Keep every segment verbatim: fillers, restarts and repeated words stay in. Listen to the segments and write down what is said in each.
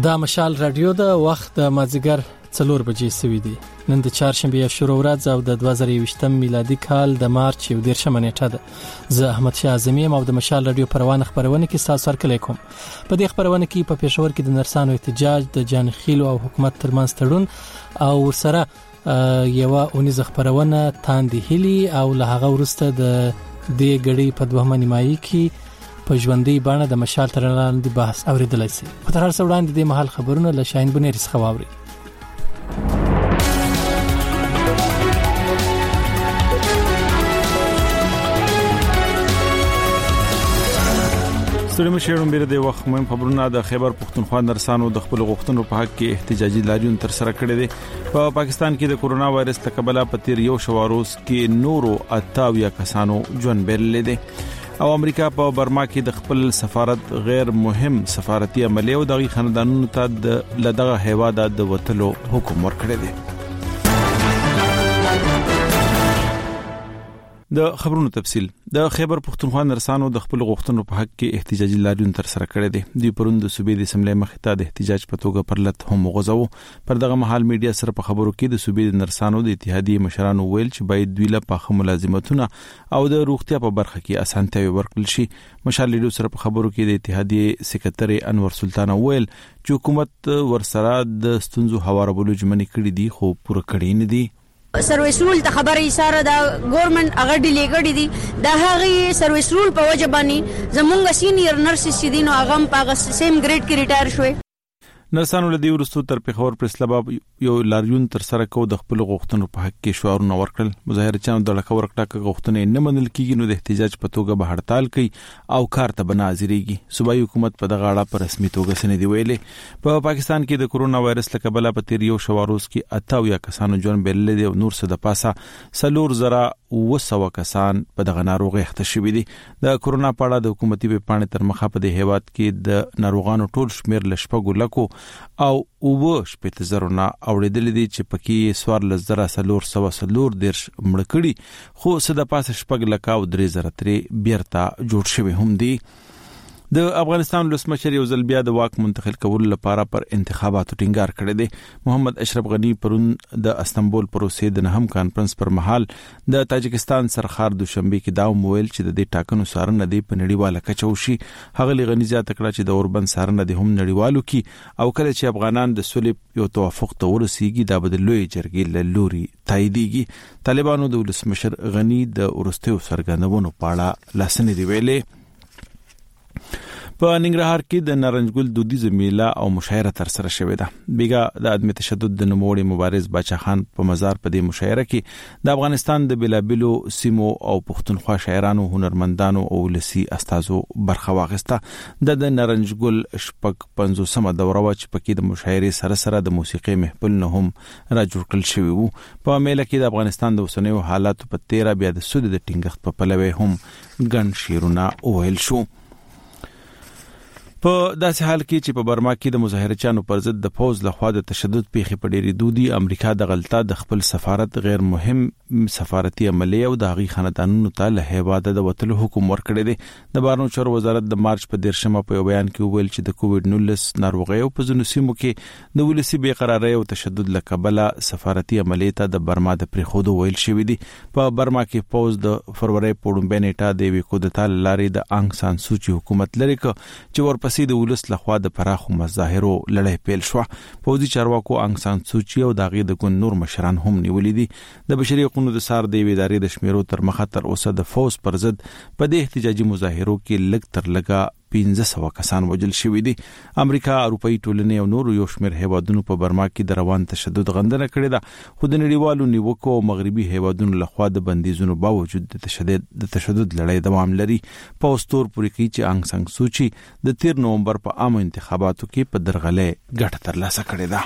دا مشال رادیو د وخت د مازیګر څلور بجې سوي دي. نن د چهارشنبه شروع ورځ او د دوه زره یوویشتم میلادي کال د مارچ یو دیرشمه نیټه ده. زه احمد شاه اعظمي او د مشال رادیو پروانه خبرونه کې تاسو سره کوم. په دې خبرونه کې په پېښور کې د نرسانو احتجاج، د جانخیلو او حکومت ترمنځ تړون او ورسره یو اونیز خبرونه تاندې هلي او له هغه ورسته د دې غړي په دوهمه نیمایي کې په ژوندۍ باندې د مشال تر لاندې بحث اوریدلای شي. په تر هر څه وړاندې د محل خبرونه له شاهین بنيري څخه واوري. ستړي مشرون بیره د وخت مهم خبرونه د خیبر پختونخوا نرسانو د خپل غوښتنو په حق کې احتجاجي لاریون تر سره کړی دي. په پا پاکستان کې د کورونا وایرس له کبله په تیر یو شواروز کې نورو اتاویا کسانو ژوند بېللې دي او امریکا په برما کې د خپل سفارت غیر مهم سفارتي عملیه او دغه خاندانونو ته د لدغه هیواده د وټلو حکم ورکړی دی. د خبرونو تفصیل. د خیبر پختونخوا نرسانو د خپل غوښتنو په حق کې احتجاجي لاریون تر سره کړی دي. دوی پرون د صوبې د اسمبلی مخې ته د احتجاج په توګه پر لټ هم وغځاو. پر دغه مهال میډیا سره په خبرو کې د صوبې د نرسانو د اتحادیې مشرانو ویل چې باید دوی له پاخه ملازمتونه او د روغتیا په برخه کې اسانتیاوي ورکړل شي. مشال لیډو سره په خبرو کې د اتحادیې سکرټری انور سلطان ویل چې حکومت ورسره د ستونزو هوارولو ژمنې کړې دي خو پوره کړې نه دي. سرویس رول ته خبره اشاره دا ګورنمنت هغه ډیلی کړی دي دا هغه سرویس رول په وجه باندې زمونږ سینیئر نرسز چې دي نو هغه په هغه سیم ګریډ کې ریټایر شوی. نرسانو له دې وروسته تر پیښور پریس کلب یو لاریون تر سره کو د خپل غوښتنو په حق کې شعارونه ورکړل. مظاهرچیانو د لکه ورکړه غوښتنې نه منل کیږي نو د احتجاج په توګه به هړتال کوي او کار ته بنازريږي. صوبایي حکومت په دغه اړه په رسمي توګه سندې ویلې. په پا پاکستان کې د کورونا وایرس له کبله په تیر یو شواروز کې اتاویا کسانو ژوند بېللې دي او نور څه د پاسه سلور زره وسو کسان په دغه ناروغي اخته شوي دي. د کورونا په اړه د حکومتي وپاڼې تر مخه په دې هیواد کې د ناروغانو ټول شمیر لشپګو لکو او او شپږ زره نه اوریدل دي چې پکې سوار لزره سلور سو سلور دیرش مړ کړي خو صد پاسه شپږ لکه او درې زره ترې بیرته جوړ شوی هم دي. د افغانستان ولسمشر یو ځل بیا د واک منتقل کولو لپاره پر انتخاباتو ټینګار کړی دی. محمد اشرف غنی پرون د استنبول پروسې د نهم کانفرنس پر مهال د تاجکستان سرخار دوشنبه کې دا مویل چې د دې ټاکنو سارنه دی په نړیواله کچه وشي. هغه لغنی زیاته کړه چې د اوربند سارنه دی هم نړیوالو کې او کله چې افغانان د صلح یو توافق ته ورسیږي دا به د لوی جرګې له لوري تاییدېږي. طالبانو د ولسمشر غنی د ورستیو سرګندونو په اړه لاسنې دی ویلې. په ننګرهار کې د نارنجګل دودیزه میله او مشاعره تر سره شوې ده. بیګا د عدم تشدد د نوموړي مبارز باچا خان په مزار په دې مشاعره کې د افغانستان د بلابلو سیمو او پښتونخوا شاعرانو، هنرمندانو او لسی استادو برخه واخیسته. د نارنجګل شپږ پنځوسمه دوره وا چې پکې د مشاعرې سره سره د موسیقي محفل نه هم را جوړ کړل شوی وو. په میله کې د افغانستان د اوسنیو حالاتو په تیرا بیا د سود د ټینګښت په پلوي هم ګڼ شیرونه ویل شو. په داسې حال کې چې په برما کې د مظاهرچیانو پر ضد د فوج لخوا د تشدد پیښې په ډېری دودي امریکا د غلطه د خپل سفارت غیر مهم سفارتي عملیه او د هغې خاندانونو ته له هیواده د وټلو حکم ورکړی دی. د بهرنیو چارو وزارت د مارچ په دیرشمه په یو بیان کې ویل چې د کووډ نولس ناروغۍ او په ځینو سیمو کې د ولسي بې قرارۍ او تشدد له کبله سفارتي عملیه ته د برما د پریښودو ویل شوی دی. په برما کې فوج د فروری په لومړۍ نیټه د یوې کودتا له لارې د آنګ سان سوچي حکومت لري چې ورپسې د ولس لخوا د پراخو مظاهرو لړۍ پیل شو. پوځي چارواکو آنګ سان سوچي او دغه د ګوند نور مشران هم نیولې دي. د بشري حقوقو د سار د ادارې د شمیرو تر مخه تر اوسه د فوج پر ضد په دې احتجاجي مظاهرو کې لږ تر لږه پنځه سوه کسان وژل شوي دي. امریکا، اروپאי ټولنې او نور یو شمېر هیوادونو په برما کې د روان تشدد غندنه کړې ده خو د نړیوالو نیوکو او مغربي هیوادونو لخوا د بندیزونو باوجود د تشدد د تشدد لړۍ دوام لري. په استور پورې کې چې آنګ سان سوچي د تیر نومبر په عامه انتخاباتو کې په درغلې ګټه ترلاسه کړې ده.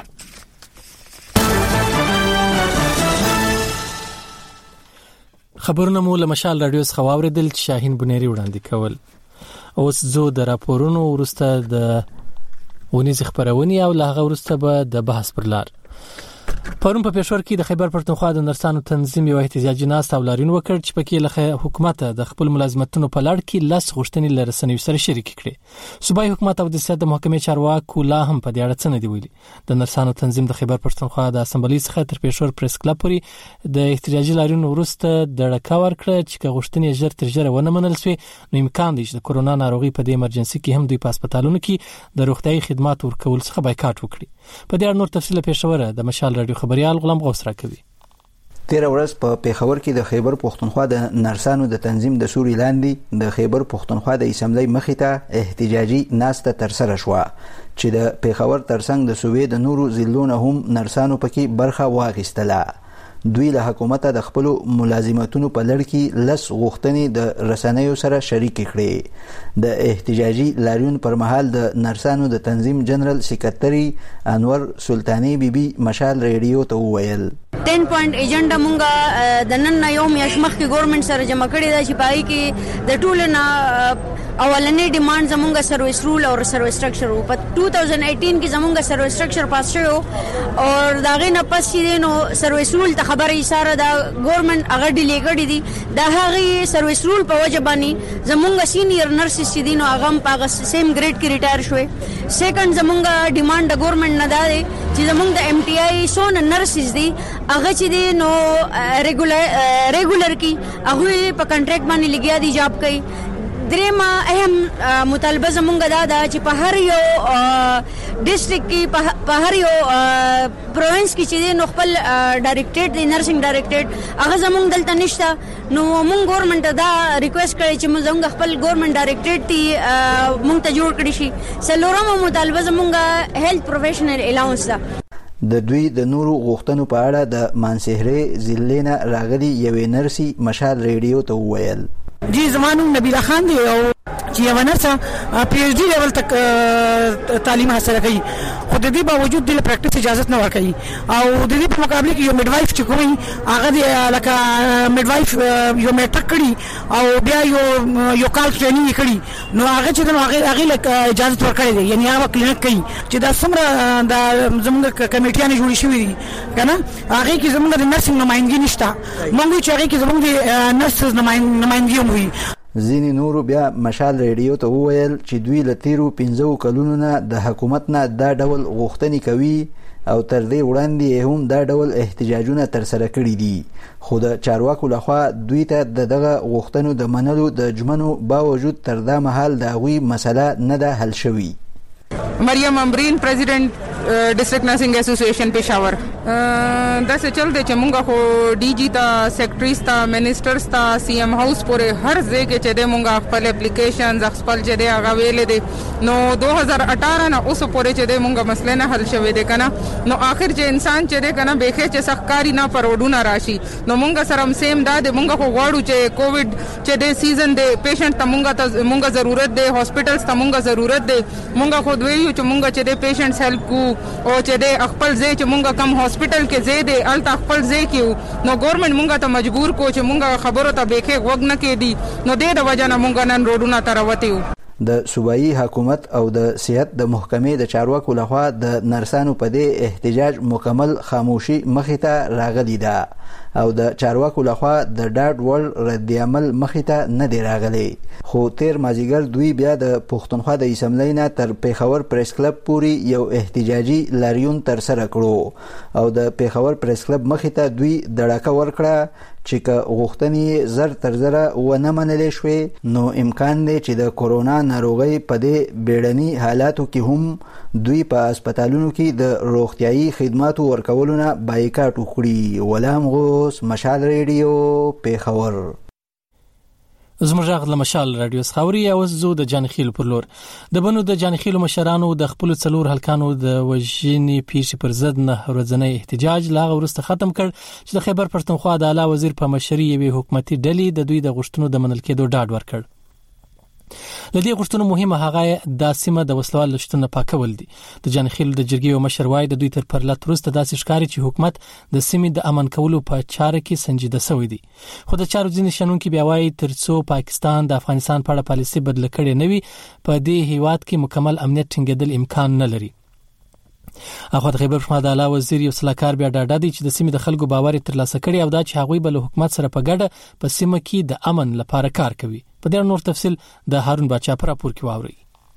خبرونه مو له مشال رادیو څخه واوریدل چې شاهین بنيري وړاندې کول. اوس زه د راپورونو ورسته د ونیز خبرونه او له هغه ورسته به د بحث پر لار. پرون په پېښور کې د خیبر پښتونخوا د نرسانو تنظیم یو احتجاجي ناست او لاریون وکړ چې پکې له حکومت د خپل ملازمتونو په لړ کې لاس غوښتنې لرسنوي سره شریک کړي. صوبایي حکومت او د سیاست د محکمې چارواکو لا هم په دې اړه څه نه دی ویلي. د نرسانو تنظیم د خیبر پښتونخوا د اسمبلی څخه تر پېښور پریس کلب پورې د احتجاجي لاریون وروسته د ډکا ورکړه چې غوښتنې ژر تر ژره ونه منل شوې، نو امکان دی چې د کورونا ناروغي په دې ایمرجنسي کې هم دوی په هسپتالونو کې د روغتیايي خدماتو ورکول څخه بایکاټ وکړي. په دې اړه نور تفصیل پېښور د مشال رادیو خبريال غلام غوث راکوي. تیر ورځ په پیښور کې د خیبر پښتونخوا د نرسانو د تنظیم د سوري لاندې د خیبر پښتونخوا د اسمبلی مخې ته احتجاجي ناسته ترسره شوه چې د پیښور ترڅنګ د صوبې د نورو ضلعونو هم نرسانو پکې برخه واخیستله. دوی له حکومت د خپل ملازمتونو په لړ کې لس غوښتنې د رسنیو سره شریک کړي. د احتجاجي لاریون پر مهال د نرسانو د تنظیم جنرال سکرټري انور سلطانی بیبي مشال ریډیو ته وویل ټین پوینټ ایجنډا مونږه د نن یو میاشت مخکې ګورنمنت سره جمع کړی دا چې پای کې د ټولو نه اولنې ډیماند زمونږ سرویس رول او سرویس سټرکچر او په دو هزار اټین کې زمونږ سرویس سټرکچر پاس شو او دا غي نه پس چې نو سرویس رول ته خبره اشاره دا ګورنمنت هغه ډیلی کړی دي دا هغه سرویس رول په وجه باندې زمونږ سینیئر نرسز چې دي نو هغه په سیم گریډ کې ریټایر شوې. سیکنډ زمونږ ډیماند د ګورنمنت نه دا دی چې زمونږ د ایم ټي آی سون نرسز دي هغه چې دي نو ریګولر ریګولر کی هغه په کنټریکټ باندې لګیا دي جاب کوي. درېما اهم مطالبه زمونږ دا ده چې په هر یو ډیسټریکټ کې په هر یو پروینس کې چې نو خپل ډایریکټریټ دی نرسنګ ډایریکټریټ هغه زمونږ دلته نشته. نو مونږ ګورنمنت دا ریکوست کړی چې موږ خپل ګورنمنت ډایریکټریټ تی مونږ ته جوړ کړی شي. څلورمه مطالبه زمونږ هیلث پروفیشنل الاونس ده. د دوی د نورو غوښتنو په اړه د مانسهرې ضلع نه راغلي یوې نرسي مشال ریډیو ته وویل جی زمانو نبیله خان دی او چې یو نرسه پی ایچ ډي لیول تک تعلیم حاصل کړي خو د دې باوجود د پریکټیس اجازه نه ورکړي او د دې په مقابله کې یو میډوایف چې کوي هغه د لکه میډوایف یو میټرک کړي او بیا یو یو کال ټریننګ کړي نو هغه چې نو هغه هغه اجازه ورکړي دي یعنی هغه کلینیک کوي چې دا څومره د زموږ کمیټیانه جوړې شوې دي کنه هغه کې زموږ د نرسنګ نمائندګي نشته مونږ چې هغه کې زموږ د نرسز نمائندګي وي. ځینې نورو بیا مشال ریډیو ته وویل چې دوی له تیرو پنځو کلونو نه د حکومت نه دا ډول غوښتنې کوي او تر دې وړاندې هم دا ډول احتجاجونه ترسره کړي دي خو د چارواکو لخوا دوی ته د دغه غوښتنو د منلو د ژمنو باوجود تر دا مهال د هغوی مسله نه ده حل شوې. مریم امبرین پریزیډنټ ډسټریکټ نرسنګ اسوسییشن پېښور دا څه چل دی چې مونږ خو ډي جي ته سیکرټریز ته منسټرز ته سی ایم هاوس پورې هر ځای کې چې دی مونږ خپل اپلیکیشنز خپل چې دی هغه ویلې دي نو دو هزار اٹھارہ نه اوس پورې چې دی مونږ مسله نه حل شوې دی کنه نو آخر چې انسان چې دی کنه بېخې چې سخکاری نه پروډونه راشي نو مونږ سره هم سیم دا دی مونږ خو غواړو چې کووډ چې دی سیزن دی پیشنټ ته مونږ ته مونږ ضرورت دی هاسپټلز ته مونږ ضرورت دی مونږ خو دوی چې مونږ چې دی پیشنټس هیلپ کو او چې دی خپل ځای چې مونږ کم هاسپټل کې ځای دی الته خپل ځای کې نو ګورنمنت مونږ ته مجبور کو چې مونږ خبرو ته بېخې غوږ نه کېدي نو دې د وجه نه مونږ نن روډونه ته راوتي یو. د صوبایي حکومت او د صحت د محکمې د چارواکو لخوا د نرسانو په دې احتجاج مکمل خاموشي مخې ته راغلي ده او د چارواکو لخوا د ډاډ وړ رد عمل مخې ته نه دی راغلی خو تیر مازیګر دوی بیا د پښتونخوا د اسمبلی نه تر پیښور پریس کلب پورې یو احتجاجي لاریون ترسره کړو او د پیښور پریس کلب مخې ته دوی دړکه ورکړه چې که غوښتنې زر تر زره ونه منلې شوې نو امکان دی چې د کورونا ناروغۍ په دې بیړني حالاتو کې هم دوی په هسپتالونو کې د روغتیايي خدماتو ورکولو نه بایکاټ وکړي. غلام غوث مشال ریډیو پیښور. زموږ غږ له مشال رادیو څخه او زه د جانخیل پر لور د بنو د جانخیل مشرانو د خپل څلور هلکانو د وژنې پیښې پر ضد نه ورځنی احتجاج لا ورسته ختم کړ چې د خیبر پښتونخوا د اعلی وزیر په مشرۍ یوې حکومتي ډلې د دوی د غوښتنو د منل کېدو ډاډ ورکړ. لدې غوښتنو مهمه هغه د سیمه د وسلوال لشتونه پاکول دي. د جانخیل د جرګې او مشر وای د دوی تر پرلط وروسته داسې ښکاري چې حکومت د سیمې د امن کولو په چاره کې سنجیده شوی دی خو د چارو ځینې شنونکي بیا وایي ترڅو پاکستان د افغانستان په اړه پالیسي بدله کړې نه وي په دې هیواد کې مکمل امنیت ټینګېدل امکان نه لري. اخو د خیبر پښتونخوا د اعلی وزیر یو سلاکار بیا ډاډه دی چې د سیمې د خلکو باور ترلاسه کړي او دا چې هغوی به له حکومت سره په ګډه په سیمه کې د امن لپاره کار کوي. په دې نور تفصیل د هارون باچا پر راپور کې واوري.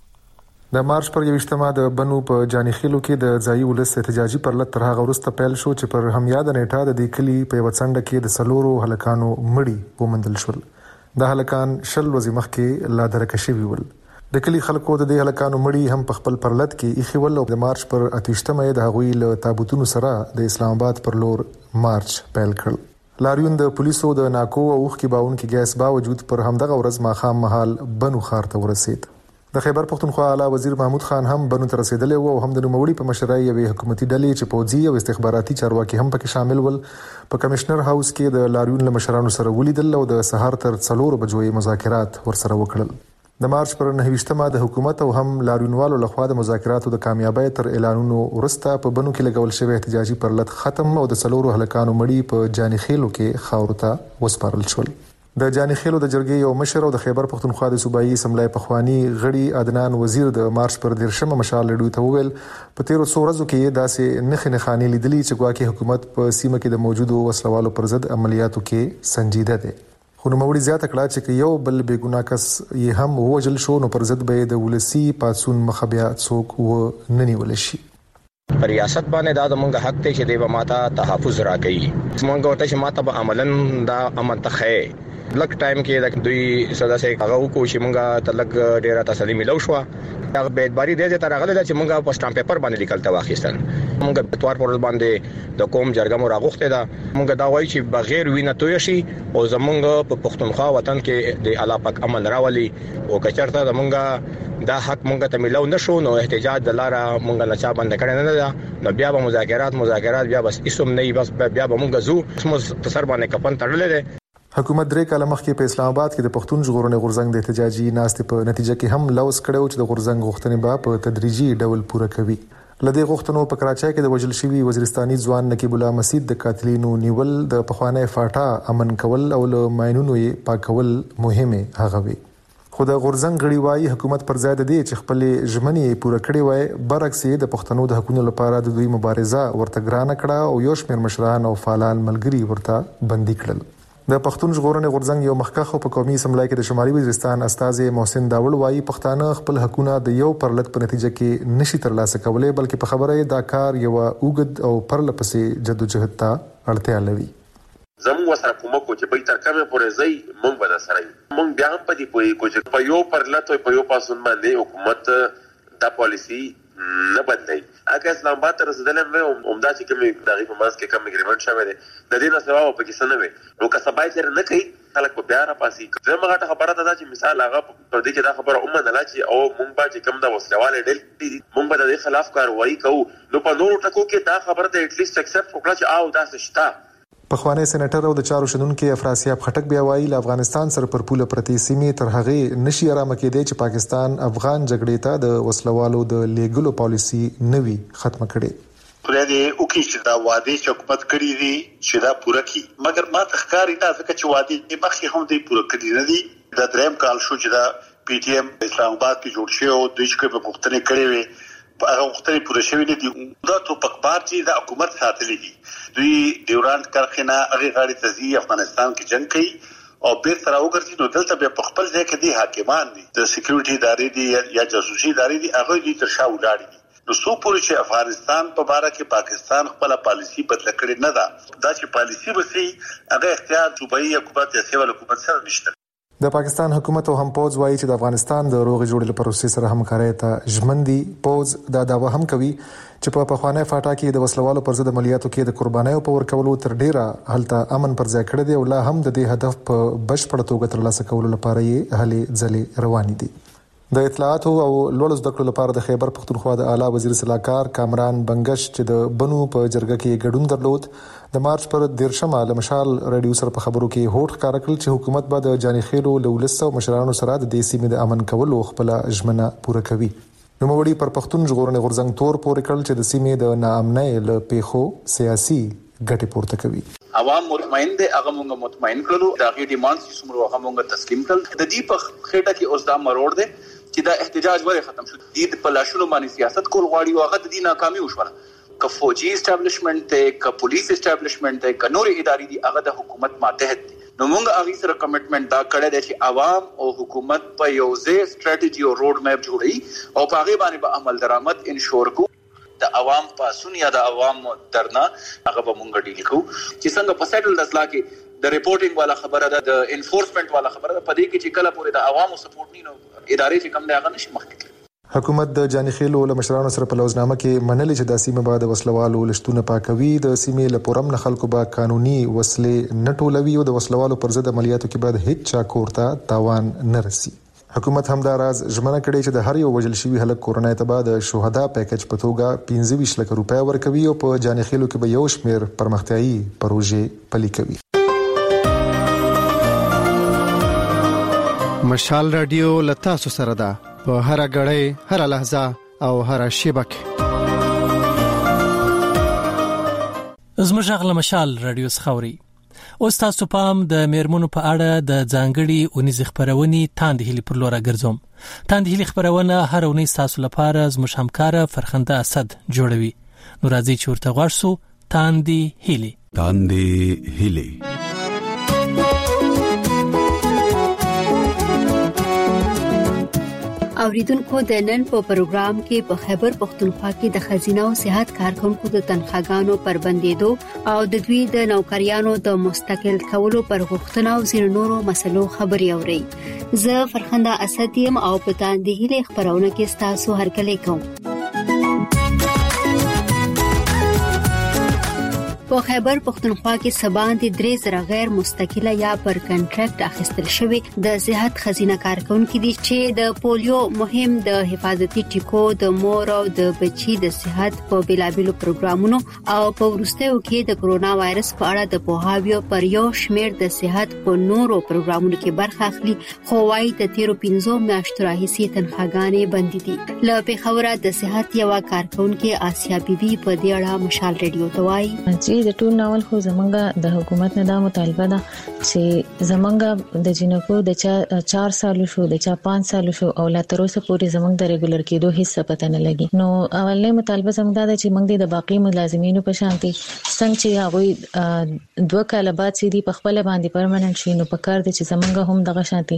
د مارچ پر یوشتمه د بنو په جانیخیلو کې د ځایي ولس احتجاجي پرلط تر هغه وروسته پیل شو چې پر همیاد نیټه د دې کلی په وڅنډه کې د سلورو هلکانو مړي ومندل شول. د هلکان شل ورځې مخکې لا درکه شوي ول. د کلی خلکو د دې هلکانو مړي هم په خپل پرلط کې ایخي ول او د مارچ پر اتیشتمه د هغوی له تابوتونو سره د اسلام آباد پر لور مارچ پیل کړ. لاریون د پولیسو د ناکو او اوخ کې باون کې ګیس باوجود پر همدغه ورځ ماخام مهال بنو خار ته ورسید. د خیبر پښتونخوا اعلی وزیر محمود خان هم بنو ته رسیدلی و او هم د نوموړي په مشرۍ یوې حکومتي ډلې چې پوځي او استخباراتي چارواکي هم پکې شامل ول په کمشنر هاوس کې د لاریون له مشرانو سره ولیدل او د سهار تر څلور بجو مذاکرات ورسره وکړل. د مارچ پر نهویشتمه د حکومت او هم لاریونوالو لخوا د مذاکراتو د کامیابی تر اعلانونو وروسته په بنو کې لګول شوی احتجاجي پرلط ختم او د څلورو هلکانو مړي په جانیخیلو کې خاورو ته وسپارل شول. د جانیخیلو د جرګې یو مشر او د خیبر پښتونخوا د صوبایي اسمبلی پخوانی غړي عدنان وزیر د مارچ پر دیرشمه مشال لډوي ته وویل په تیرو څو ورځو کې داسې نخې نخانې لیدلې چې ګواکې حکومت په سیمه کې د موجودو وسلوالو پر ضد عملیاتو کې سنجیده دی. خو نوموړي زیاته کړه چې یو بل بېګناه کس یې هم ووژل شو نو پر ضد به د ولسی پاتسون مخه بیا څوک و نه نیول شي. پر ریاست باندې دا زمونږ حق دی چې دی به ماته تحفظ راکړي. زمونږ ورته چې ماته به عملاً دا امن ته ښیي. لک ټایم کې د دوی صدا سه هغه وکړو چې مونږه تلګ ډیره تسلی ملو شو. هغه به اعتباري دی چې تر هغه چې مونږه په سټامپ پیپر باندې لیکل تا واخیستل. مونږه په توار پر باندې د قوم جرګه مو راغوخته ده. مونږه دا وایي چې بغیر وینه توی شي او زمونږ په پښتونخوا وطن کې د الله پاک امن راولي او کچرته زمونږه دا حق مونږ ته ملو نشو نو احتجاج د لاره مونږ نه چا باندې کړی نه ده نو بیا به مذاکرات مذاکرات بیا بس اسم نه بس بیا به مونږ زو اسمو تسر باندې کپن تړلې ده. حکومت درې کاله مخکې په اسلام آباد کې د پښتون ژغورنې غورځنګ د احتجاجي ناستې په نتیجه کې هم لوث کړو چې د غورځنګ غوښتنې به په تدریجي ډول پوره کوي. لدې غوښتنو په کراچۍ کې د وژل شوی وزیرستاني ځوان نقیب الله مسعود د قاتلینو نیول د پخوانی فاټا امن کول او له ماینونو یې پاکول مهمه هغه وي. خو د غورځنګ غړي وايي حکومت پر ځای د دې چې خپل ژمنې پوره کړې وای برعکس د پښتنو د حقوقو لپاره د دوی مبارزه ورته ګرانه کړه او یو شمېر مشران او فعالان ملګري ورته بندي کړل. د پښتون ژغورنې غورځنګ یو مخکخ په قومي اسمبلی کې د شمالي وزیرستان استاذ محسن داول وايي پښتانه خپل حقوقونه د یو پرلط په نتیجه کې نشي ترلاسه کولای بلکې په خبره دا کار یو اوګد او پرلپسې جدوجہد ته اړتیا لري. زموږ سره کومه کو چې به تر کومه پورې ځي مونږ به سره مونږ بیا هم پدې پوي کو چې په یو پرلط او په یو پاسون باندې حکومت دا پالیسی نه بدلای. اګه اسلام آباد تر رسیدلم و عمدا چې کوم دغه په ماس کې کوم اګریمنت شوی دی د دې نه سوا په کیسه نه وي نو که سبا یې نه کوي خلک په بیا را پاسي. زموږه ته خبره ده چې مثال هغه پر دې کې دا خبره اومه نه لا چې او مونږ به چې کوم د وسلواله ډل مونږ به د خلاف کاروایی کوو نو په نورو ټکو کې دا خبره ته اټ لیست اکسپټ وکړه چې او دا څه شته. پخوانی سېنیټر او د چارو شنونکو افراسیاب خټک بیا وایي له افغانستان سره پر پوله پرتی سیمې تر هغه نشي آرام کېدی چې پاکستان افغان جګړې ته د وسلوالو د لیګلو پالیسی نوي ختم کړي. پرې دې او کې چې دا وعده چې حکومت کړی دی چې دا پوره کړي مګر ما تخکاری دا ځکه چې وعده مخکې هم دې پوره کړی نه دي. دا دریم کال شو چې دا پی ټی ایم اسلام آباد کې جوړ شو او دوی چې په پښتنې کړی وي هغه وختونه پوره شوی نه دي. دا ټوپک بار چې د حکومت ساتلې دي دوی ډیورانډ کرخنه هغه غاړي تزي افغانستان کې جنگ کوي او بیر سره وګرځي نو دلته به په خپل ځای کې دي حاکمان دي د سکیورټي ادارې دي یا جاسوسي ادارې دي هغه دي تر شا ولاړ دي. نو څو پورې چې افغانستان په باره کې پاکستان خپل پالیسی بدل کړي نه ده دا چې پالیسی وسی هغه اختیار صوبایي حکومت یا سیول حکومت سره نشته. د پاکستان حکومت او هم پوز وايي چې د افغانستان د روغ جوړېدو پروسې سره همکاري ته ژمندي. پوز دا داوا هم کوي چې په پخوانی فاټا کې د وسلوالو پر ضد عملیاتو کې د قربانیو په ورکولو تر ډیره هلته امن پر ځای کړی دی او لا هم د دې هدف په بشپړ توګه ترلاسه کولو لپاره یې هلې ځلې روان دي. د اطلاعات او لوړ زده کړو لپاره د خیبر پښتونخوا د اعلی وزیر سلاکار کامران بنگش چې د بنو په جرګه کې ګډون درلود د مارچ پر دیرشمه له مشال رادیو سره په خبرو کې هوټ ښکار کړل چې حکومت به د جانیخیلو له ولسو مشرانو سره د دې سیمې د امن کولو خپل ژمنه پوره کوي. نوموړي پر پښتون ژغورنې غورځنګ تور پورې کړل چې د سیمې د ناامنۍ له پیښو سیاسي ګټې پورته کوي. عوام مطمئن دي هغه موږ مطمئن کړو دا غي ډیماند چې څومره هغه موږ تسلیم کړل د دې په خېټه کې اوس دا مرور دي چې دا احتجاج ولې ختم شو د پلاشونو باندې سیاست کول غواړي او هغه د دې ناکامي وشوله ک فوجي اسټابلیشمنت ته ک پولیس اسټابلیشمنت ته ک نور ادارې دي هغه د حکومت ماتحت دي نو موږ هغه سره کمټمنټ دا کړی دی چې عوام او حکومت په یو ځای سټریټجی او روډ میپ جوړي او په هغه باندې به عمل درآمد انشور کو د عوام پاسون یا د عوام درنا هغه به مونږ ډیل کو چې څنګه په سیټل د اصلاح کې د ریپورټینګ والا خبره ده د انفورسمنت والا خبره ده په دې کې چې کله پورې د عوامو سپورټ نه ادارې چې کم دی هغه نشي مخکې حکومت د جانخیلو له مشرانو سره په لوزنامه کې منلي چې د سیمه بعد وسلوالو لشتونه پاکوي د سیمې له پورم نه خلکو با قانوني وسلې نه ټولوي او د وسلوالو پر ضد عملیاتو کې بعد هیڅ چا کوړه تاوان نه رسي حکومت هم دا راز ژمنه کړې چې د هر یو وجل شوی هلک کورونه تبا د شهدا پیکج په توګه پنځه ویشت لک روپیا ورکوي او په جانخیلو کې به یو شمیر پرمختیايي پروژې پلي کوي مشال رادیو لتا سو سره ده په هر غړې هر لحظه او هر شبکه زموږ غل مشال رادیو سخوري اوس تاسو پام د میرمنو په اړه د ځانګړي اونیز خبرونې تاند هلي پر لور ګرځوم تاند هلي خبرونه هر اونیز تاسو لپاره زموږ همکار فرخنده اسد جوړوي نو راځي چې ورته غواړسو تاند هلي تاند هلي اوریدونکو د نن په پروګرام کې په خیبر پختونخوا کې د خزینه او صحت کارکونکو د تنخواګانو پر بندیدو او د دوی د نوکریانو د مستقل کولو پر غوښتنه او ځینو نورو مسلو خبري اوري زه فرخنده اسد یم او په تاندې هلي خبرونه کې تاسو هرکلی کوم په خیبر پختونخوا کې سباند درې زره غیر مستقله یا پر کنټراکټ اخیستل شوی د صحت خزینه کارکونکو دي چې د پولیو مهم د حفاظتي ټیکو د مور او د بچي د صحت په بلابلو پروګرامونو او په ورستیو کې د کرونا وایرس په اړه د پوهاوی پر یو شمیر د صحت په نورو پروګرامونو کې برخه اخلي خو وايي د تیرو پنځو میاشتو راهیسې تنخواګانې بندې دي له پیښوره د صحت یو کارکونکو آسیا بیبي په دې اړه مشال رادیو ته وایي د ټول ناول خو زمونږ د حکومت نه دا مطالبه ده چې زمونږ د جنکو د چا چار سال شو د چا پنځه سال شو او لا تر اوسه پورې زمونږ د ریګولر کېدو هیڅ پته نه لګي نو اولنې مطالبه زمونږ دا ده چې موږ د باقي ملازمینو په شانتي څنګه چې هغه دوه کال بعد سي دي په خپل باندې پرمننت شي نو په کار دي چې زمونږ هم دغه شانتي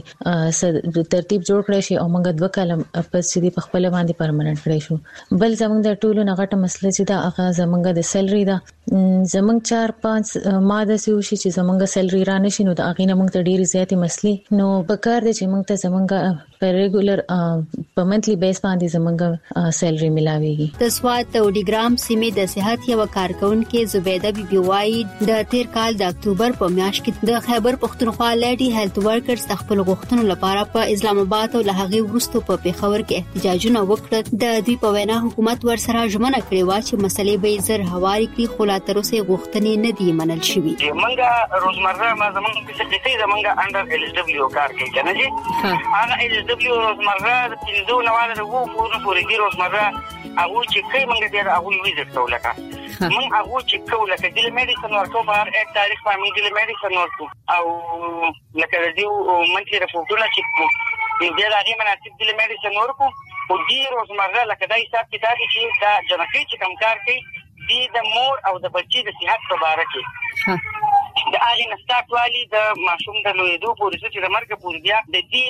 ترتیب جوړ کړی شي او موږ دوه کال په سي دي په خپل باندې پرمننت کړی شو بل زمونږ د ټولو نغټه مسله چې دا هغه زمونږ د سیلري دا زمونږ چار پنځه ماده سي وشي چې زمونږ سیلري را نشي نو د اغینه موږ ته ډیره زیاتې مسلې نو په کار دي چې موږ ته زمونږ په ریګولر په منتلی بیس باندې زمونږ سیلري ملاويږي د سوات او ډیګرام سیمې د صحت یو کارکونکو زبیده بیبي وايي د تیر کال د اکتوبر په میاشت کې د خیبر پختونخوا لیډي هیلث ورکرز خپل غوښتنو لپاره په اسلام آباد او لهغه ورستو په پیښور کې احتجاجونه وکړل د دوی په وینا حکومت ورسره ژمنه کړې و چې مسلې به زر هواري کړي خو لا تر اوسه غوښتنې نه دي منل شوې منګه روزمره ما زمونږ په سکرټري زمونږ انډر ال اس دبليو کار کوي کنه جی هغه ال اس دبليو روزمره د پنځو نواله د وو پورې پورې دی روزمره هغه چې کوي منګه دی هغه ویزټ کولکه من هغه چې کولکه د میډیسن ورکو په هر یک تاریخ باندې د میډیسن ورکو او لکه د یو منځي رپورټونه چې د هغه مناسب د میډیسن ورکو او دی روزمره لکه دا حساب کتاب چې دا جنکی چې کم کار کوي دی د مور او د بچی د صحت په اړه کې د اړ نستات والی د ماشوم د لویدو پورې چې د مرګ پورې بیا د دې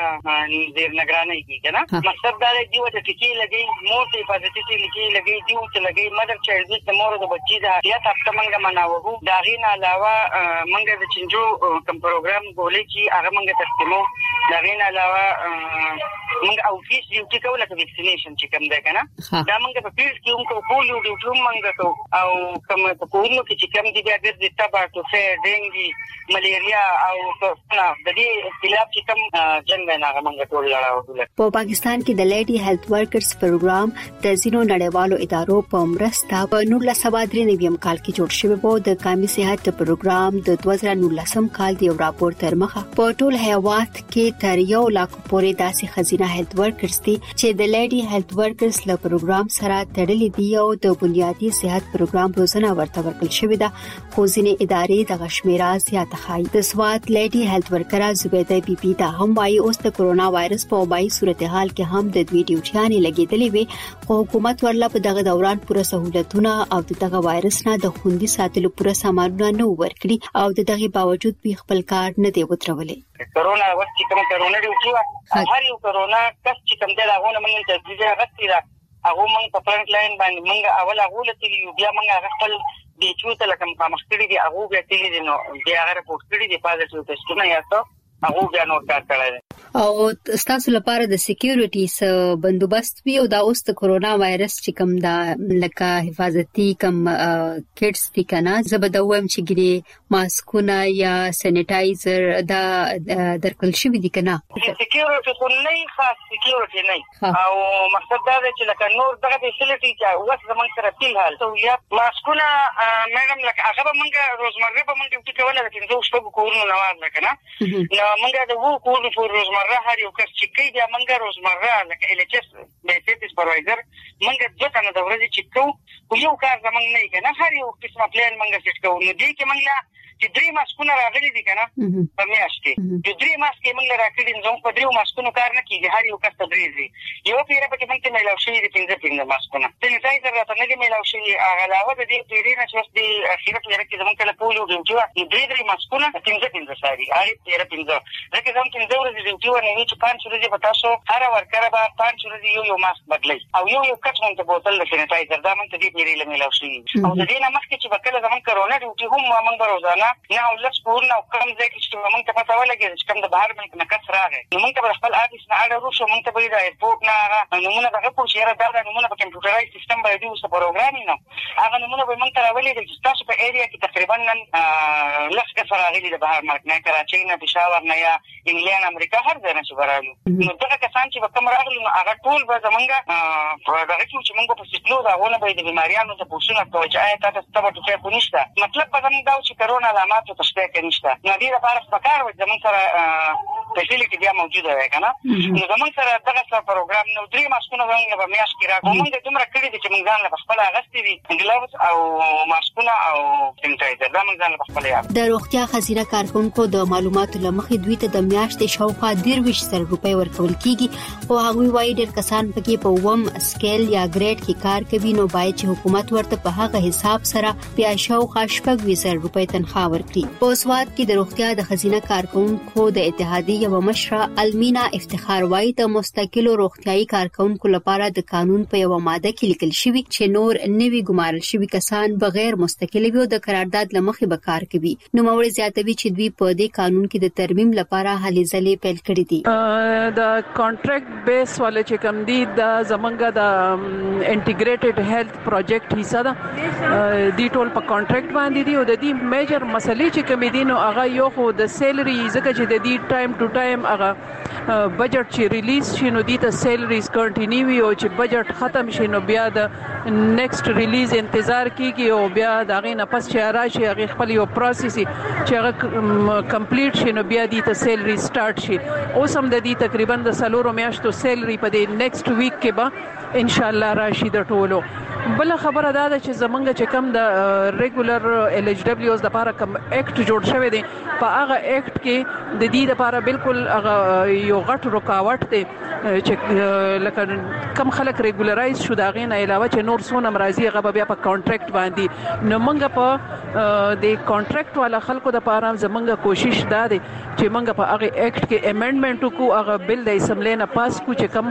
په زیر نگرانی کې کنه مقصد دا دی چې ټکی لګي مور ته حفاظتي ټکی لګي دی چې لګي مدر چایلډ د مور او د بچی د حیات هفته منګه مناوغو دا غین علاوه منګه د چنجو کوم پروګرام بولې چې هغه منګه تقسیمو دا غین علاوه منګه او فیس یو چې کوله د ویکسینیشن چې کوم ده کنه دا منګه په پیل کې هم کو پولیو ډیوټوم منګه او کوم په کومو کې چې کوم دي بیا د تبا تو ټایفاید ډینګي ملیریا او څنګه د دې خلاف چې کوم جنگ نه غمنګ ټول لړاو. په پاکستان کې د لیډي هیلث ورکرز پروګرام د ځینو نړیوالو ادارو په مرسته په نولس سوه درې نوي کال کې جوړ شوی و. د قومي صحت پروګرام د دوه زره نولس کال د یو راپور تر مخه په ټول هیواد کې تر یو لاک پورې داسې خزینه هیلث ورکرز دي چې د لیډي هیلث ورکرز له پروګرام سره تړلي دي او د بنیادی صحت پروګرام روزنه ورته ورکړل شوې ده. خو ځینې ادارې د غشمیره زیاته خای. د سوات لیډي هیلث ورکر زبیده بی بی دا هم وايي اوس د کرونا وایرس په وبایي صورتحال کې هم د دوی ډیوټیانې لګیدلې وي خو حکومت ورله په دغه دوران پوره سہولتونه او دغه وایرس نه د خوندي ساتلو پوره سامانونه نه ورکړي او دغه باوجود به خپل کار نه دی وترولې. کرونا وخت چې کوم کرونا ډیوټي هر یو کرونا کس چې کوم دی هغه موږ ته د غوښتي دا هغه موږ په فرنٹ لاین باندې موږ اول هغه لته بیا موږ خپل د چوته لکه په مخکړي دی هغه بیا تللی دی نو بیا هغه پوسټ کړی دی پازټیو ټیسټونه یا څه هغه بیا نور کار کړی او تاسو لپاره د سکیورټي س بندوبست وی او دا اوس د کرونا وایرس چې کوم دا لکه حفاظتي کم کټس دي کنه زبدوم چې ګری ماسکونه یا سینیټایزر دا درکل شوی دي کنه سکیورټي خو نه خاص سکیورټي نه او مقصد دا دی چې لکه نور دغه فیسیلیټي چې اوس زمونږ سره فل حال سہولیات ماسکونه میډم لکه هغه موږ روزمره به موږ ډیوټي کوله چې زه شپږ کورونه نواز کنه نو موږ د وو کورونو په روزمره هر یو کس چې کوي بیا موږ روزمره لکه ال ایچ اس بیسیټ سپروایزر موږ د څنګه د ورځې چې کوو یو کار زمونږ نه کنه هر یو قسمه پلان موږ سیټ کوو نو دې کې موږ چې درې ماسکونه راغلي دي کنه په میاشت کې چې درې ماسکې موږ راکړي نو په درې ماسکونو کار نه کیږي هر یو کس ته درې دي یو پیره په کې موږ ته ملاو شي دي پنځه پنځه ماسکونه سینیټایزر راته نه دی ملاو شي علاوه د دې پیری نه چې د اخیرت پیره کې زموږ کله پولیو ډیوټي و درې درې ماسکونه پنځه پنځه ساري هغه پیره پنځه ځکه زموږ پنځه ورځې ډیوټي و نه چې پنځه ورځې په تاسو هر ورکر به پنځه ورځې یو یو ماسک بدلای او یو یو کټ مونږ ته بوتل د سینیټایزر دا مونږ ته دې پیری له ملاو شي او د دې نه مخکې چې وکړه زموږ کرونا ډیوټي هم موږ روزانه نه ولس ورنه کوم ځای کې چې موږ ته پته ولګي چې کوم د بهر ملک نه کس راغی نو موږ ته خپل آفیس نه اړه وشو موږ ته به د ایرپورټ نه نمونه دغه پوه شي را دا نمونه په کمپیوټرایز سیستم باندې اوس پروګرام نه هغه نمونه به موږ ته راولي چې تاسو په ایریا کې تقریبا نن لږ کس راغلي د بهر ملک نه کراچۍ نه پېښور نه یا انګلند امریکا هر ځای نه چې راغلي نو دغه کسان چې کوم راغلي نو هغه ټول به زمونږ په دغه کې چې موږ په سټلو دا ونه به د بیماریانو ته پوښتنه کوي چې آیا تاسو ته په څه پونیشته مطلب به زموږ دا چې کرونا علامات ته شته نشته نو دې لپاره فکر وکړم زموږ سره فیسیلیټي بیا موجوده ده کنه نو زموږ سره دغه څه پروګرام نو درې ماسکونه زموږ په میاشت کې راغلي موږ د دومره کړی دي چې موږ ځان له خپل اغستې دي ګلوز او ماسکونه او سینیټایزر دا موږ ځان له خپل یاد د روغتیا خزینه کارکونکو د معلوماتو لمخې دوی ته د میاشتې شاوخوا درویش سر روپۍ ورکول کیږي او هغه وايي ډېر کسان پکې په ووم سکیل یا ګریډ کې کار کوي نو باید چې حکومت ورته په هغه حساب سره بیا شاوخوا شپږ ویسر روپۍ تنخواه ورکړي. په سواد کې د روغتیا د خزینه کارکونکو د اتحادیې یو مشره المینا افتخار وايي د مستقلو روغتیايي کارکونکو لپاره د قانون په یو ماده کې لیکل شوی چې نور نوي ګمارل شوی کسان بغیر مستقل وي او د قرارداد لمخې به کار کوي. نو موري زیاتوي چې دوی په دې قانون کې د ترمیم لپاره هلې ځلې پیل کړې دي. د کانټریکټ بیس ول چې کوم دي د زمونږ د انټیګریټډ هیلث پروجیکټ حصہ ده دی ټول په کانټریکټ باندې دي او د دې میجر مسلې چې کوم دي نو هغه یو خو د سیلري ځکه چې د دې ټایم ټو ټایم هغه بجټ چې ریلیز شي نو د سیلریز کنټینیو وي او چې بجټ ختم شي نو بیا د نیکسټ ریلیز انتظار کیږي او بیا دا غي نه پس چې راشي هغه خپل یو پروسس چې هغه کمپلیټ شي نو بیا د سیلری سٹارټ شي اوس هم د دې تقریبا د سلورو میاشتو سیلری په دې نیکسټ ویک کې به ان شاء الله راشي د ټولو. بل خبره دا ده چې زمونږ چې کم د ریګولر ال ایچ ډبلیوز د لپاره کم اکټ جوړ شوی دی په هغه اکټ کې د دې لپاره بالکل هغه یو غټ رکاوټ دی چې لکه کم خلک ریګولرایز شو دا غي نه علاوه چې نور سونه مرضی هغه بیا په کانټریکټ باندې نو موږ په د کانټریکټ والا خلکو د لپاره زمونږ کوشش دا دی چې موږ په هغه اکټ کې امندمنت کو هغه بل د اسمبلی نه پاس کو چې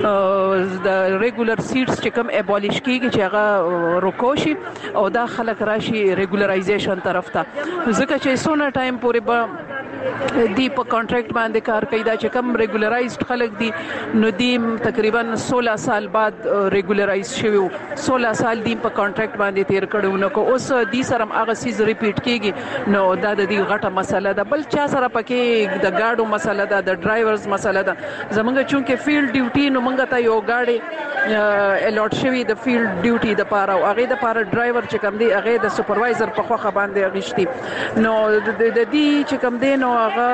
کم د ریګولر سیټس چې کم ابولیش کیږي چې هغه روکوشي او دا خلک راشي ریګولرایزیشن طرف ته ځکه چې سونه ټایم پورې به دی په کانټریکټ باندې کار کوي دا چې کم ریګولرایزډ خلک دي نو دی تقریبا سولہ سال بعد ریګولرایز شوی سولہ سال دی په کانټریکټ باندې تیر کړو نو کو اوس دی سره هغه سیز ریپیټ کیږي نو دا د دې غټه مسله ده بل چا سره پکې د گاډو مسله ده د ډرایورز مسله ده زمونږ چونکه فیلډ ډیوټي نو مونږ ته یو گاډي الوټ شوی د فیلډ ډیوټي د پاره او هغه د پاره ډرایور چې کم دی هغه د سپروایزر په خوخه باندې غشتي نو د دې چې کم دی نو هغه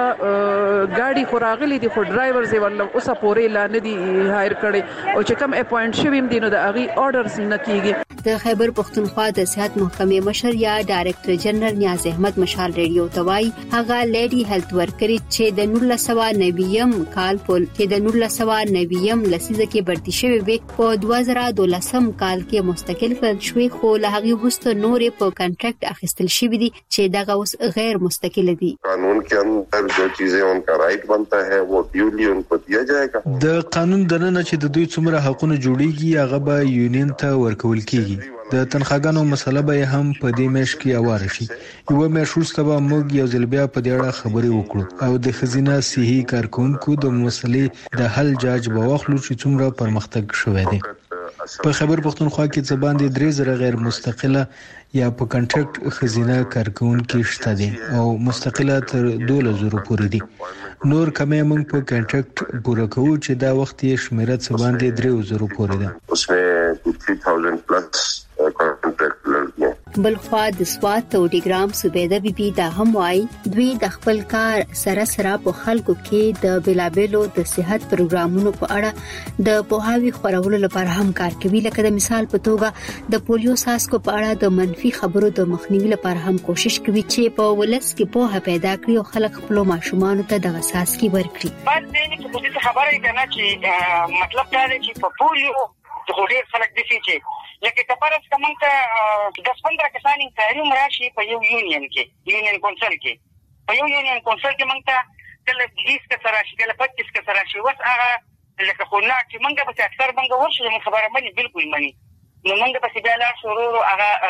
گاډي خو راغلي دي خو ډرایورز یې ول اوسه پورې لا نه دي هایر کړي او چې کم اپوینټ شوی دي نو د هغه آرډرز نه کیږي د خیبر پختونخوا د صحت محکمې مشر یا ډایریکټر جنرال نیاز احمد مشال ریډیو توای هغه لیډي هیلث ورکر چې د نولس سوه نویم کال په کې د نولس سوه نویم لسیزه کې برتی شوی وي په دوه زره دولسم کال کې مستقل کړل شوی خو له هغه وروسته نورې په کانټریکټ اخیستل شوی دي چې دغه اوس غیر مستقل دي قانون کے اندر جو چیزیں ان کا رائٹ بنتا ہے وہ ڈیولی ان کو دیا جائے گا د قانون دننه چې د دوی څومره حقوقونه جوړیږي هغه به یونین ته ورکول کیږي د تنخواګانو مسله به هم په دې میش کې اواره شي یو میش وروسته به موږ یو ځل بیا په دې اړه خبرې وکړو او د خزینه صحي کارکونکو د مسلې د حل جاج به واخلو چې څومره پرمختګ شوی دی په خیبر پختونخوا کې څه باندې درې زره غیر مستقله یا په کانټریکټ خزینه کارکونکو شته دي او مستقله تر دولس زره پورې دي نور کمې موږ په کانټریکټ پوره کوو چې دا وخت یې شمیره څه باندې درې زره پورې ده उसमें तीन हज़ार plus کانټریکټ لري بل خو د سوات او ډیګرام صوبیده بي بي دا هم وايي دوی د خپل کار سره سره په خلکو کې د بلابلو د صحت پروګرامونو په اړه د پوهاوی خورولو لپاره هم کار کوي لکه د مثال په توګه د پولیو ساسکو په اړه د منفي خبرو د مخنیوي لپاره هم کوشش کوي چې په ولس کې پوهه پیدا کړي او خلک خپل ماشومان ته د ساسکي ورکړي بعد دې چې په دې خبره کنه چې مطلب دا دی چې په پولیو د ډېر خلک دي چې لکه کپارس کومه ته د پندرہ کسان انکایري مراشي په یو یونین کې یونین کونسل کې په یو یونین کونسل کې موږ ته کله بیس کسر راشي کله پچیس کسر راشي وس هغه لکه خو نه چې موږ به اکثر موږ ورشو موږ خبره باندې بالکل مانی نو موږ به بیا لا شروع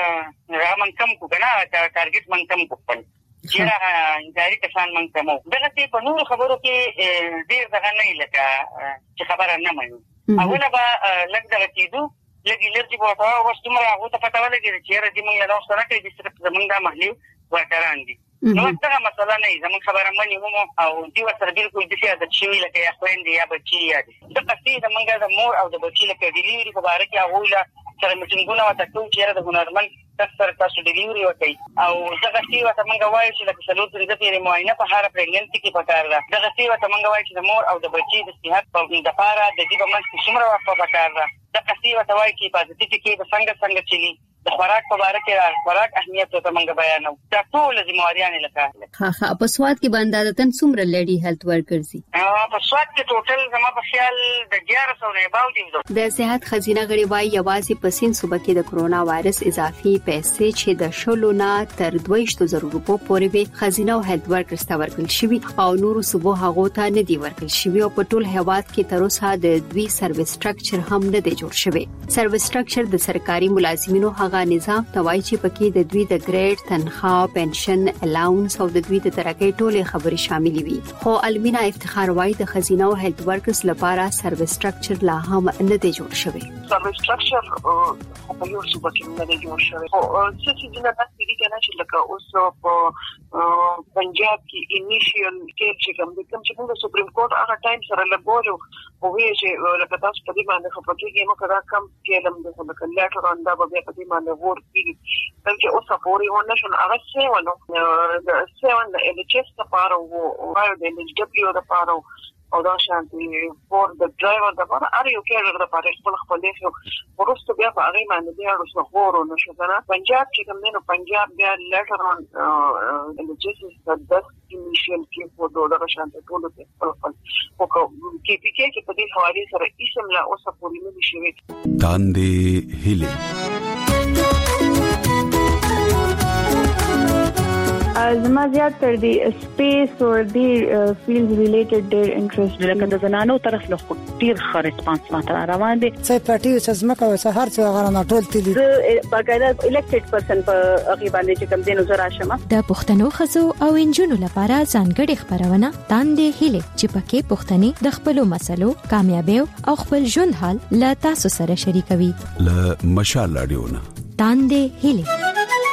هغه رامن کم کو کنه ټارګټ موږ کم کو پن چې هغه انکایري کسان موږ ته مو دغه څه په نور خبرو کې ډیر ځای نه لکه چې خبره نه مانی اوله به لږ دغه کېدو لګي لږ په تاسو واستمره هغه ته پته ولګي چې را دي موږ له اوسه راکړي چې صرف زمونږ د محلي ورکران دي نو دا مسله نه زموږ خبره مانی هم او دی ورته بالکل د څه د چوي لکه یا خويندې یا بچي یا د پسې د منګه د مور او د بچي لکه ډیلیوري په اړه کې هغه لا سره میټینګونه وته ټول چیرې د هنرمن تاسو تاسو ډیلیوري وکړي او دغه څه وته منګه وایي چې لکه سلوت د پیری معاینه په هر پرېګننسي کې پکار ده دغه څه وته منګه وایي چې د مور او د بچي د صحت په د لپاره د دې په منځ کې څومره وخت پکار ده دغه څه وته وایي چې په دې کې د څنګه څنګه چلی د خوراک په اړه کې خوراک اهمیت ته منګه بیانو دا ټول ذمہواریان لکه ها ها په سواد کې باندې عادتن څومره لیډي هیلث ورکرز دي په سواد کې ټوټل زما په خیال د اګیارہ سو نه باو دي د صحت خزینه غړي وايي یوازې په سین صوبه کې د کرونا وایرس اضافي پیسې چې د شلو نه تر دوه زره روپو پورې به خزینه او هیلث ورکرز ته ورکړل شوی او نور صوبو هغه ته نه دی ورکړل شوی او په ټول هیواد کې تر اوسه د دوی سرویس سټرکچر هم نه دی جوړ شوی سرویس سټرکچر د سرکاري ملازمینو هغه نظام توای چې پکې د دوی د ګریډ تنخواه پنشن الاونس او د دوی د ترقۍ ټولې خبرې شامل وي خو المینا افتخار وايي د خزینه او هیلث ورکرز لپاره سرویس سټرکچر لا هم نه دی جوړ شوی سرویس سټرکچر په یو صوبه کې نه دی جوړ شوی او څه چې نه پاتې دي کنه چې لکه اوس په پنجاب کې انیشیل کې چې کوم د کوم چې موږ سپریم کورټ هغه ټایم سره لګولو او وی چې لکه تاسو په دې باندې خبرې کې مو کړه کم کېلم د لکه لیټر اون دا به په دې باندې ور بلکې اوس پورې ونه شون هغه څه ونه د سیون د ال ایچ اس لپاره او د ال ایچ دبليو لپاره او دا شانتي فور د ډرایور لپاره ار یو کېر لپاره خپل خپل شو ورسته بیا په هغه باندې بیا رسو غوړو نشو کنه پنجاب چې کوم نه پنجاب بیا لیټر اون ال ایچ اس د دس انیشیل کې په دوه شانتي ټول ته خپل او کې پی کې په دې حواله سره اسم لا اوس پورې نه شي داندې هلي زما زیات تر دی سپیس او دی فیلډ ریلیټډ ډیر انټرست لکه د زنانو طرف له ډیر ښه ریسپانس ماته روان دي. څه پټي څه زما کوي څه هر څه غره نه ټول تللی باقاعده الیکټډ پرسن په هغه باندې چې کوم دینو زرا شمه د پښتنو خزو او انجونو لپاره ځانګړي خبرونه تاندې هله چې پکې پښتني د خپل مسلو کامیابی او خپل ژوند حال له تاسو سره شریکوي. ل مشال رادیونا تاندې هله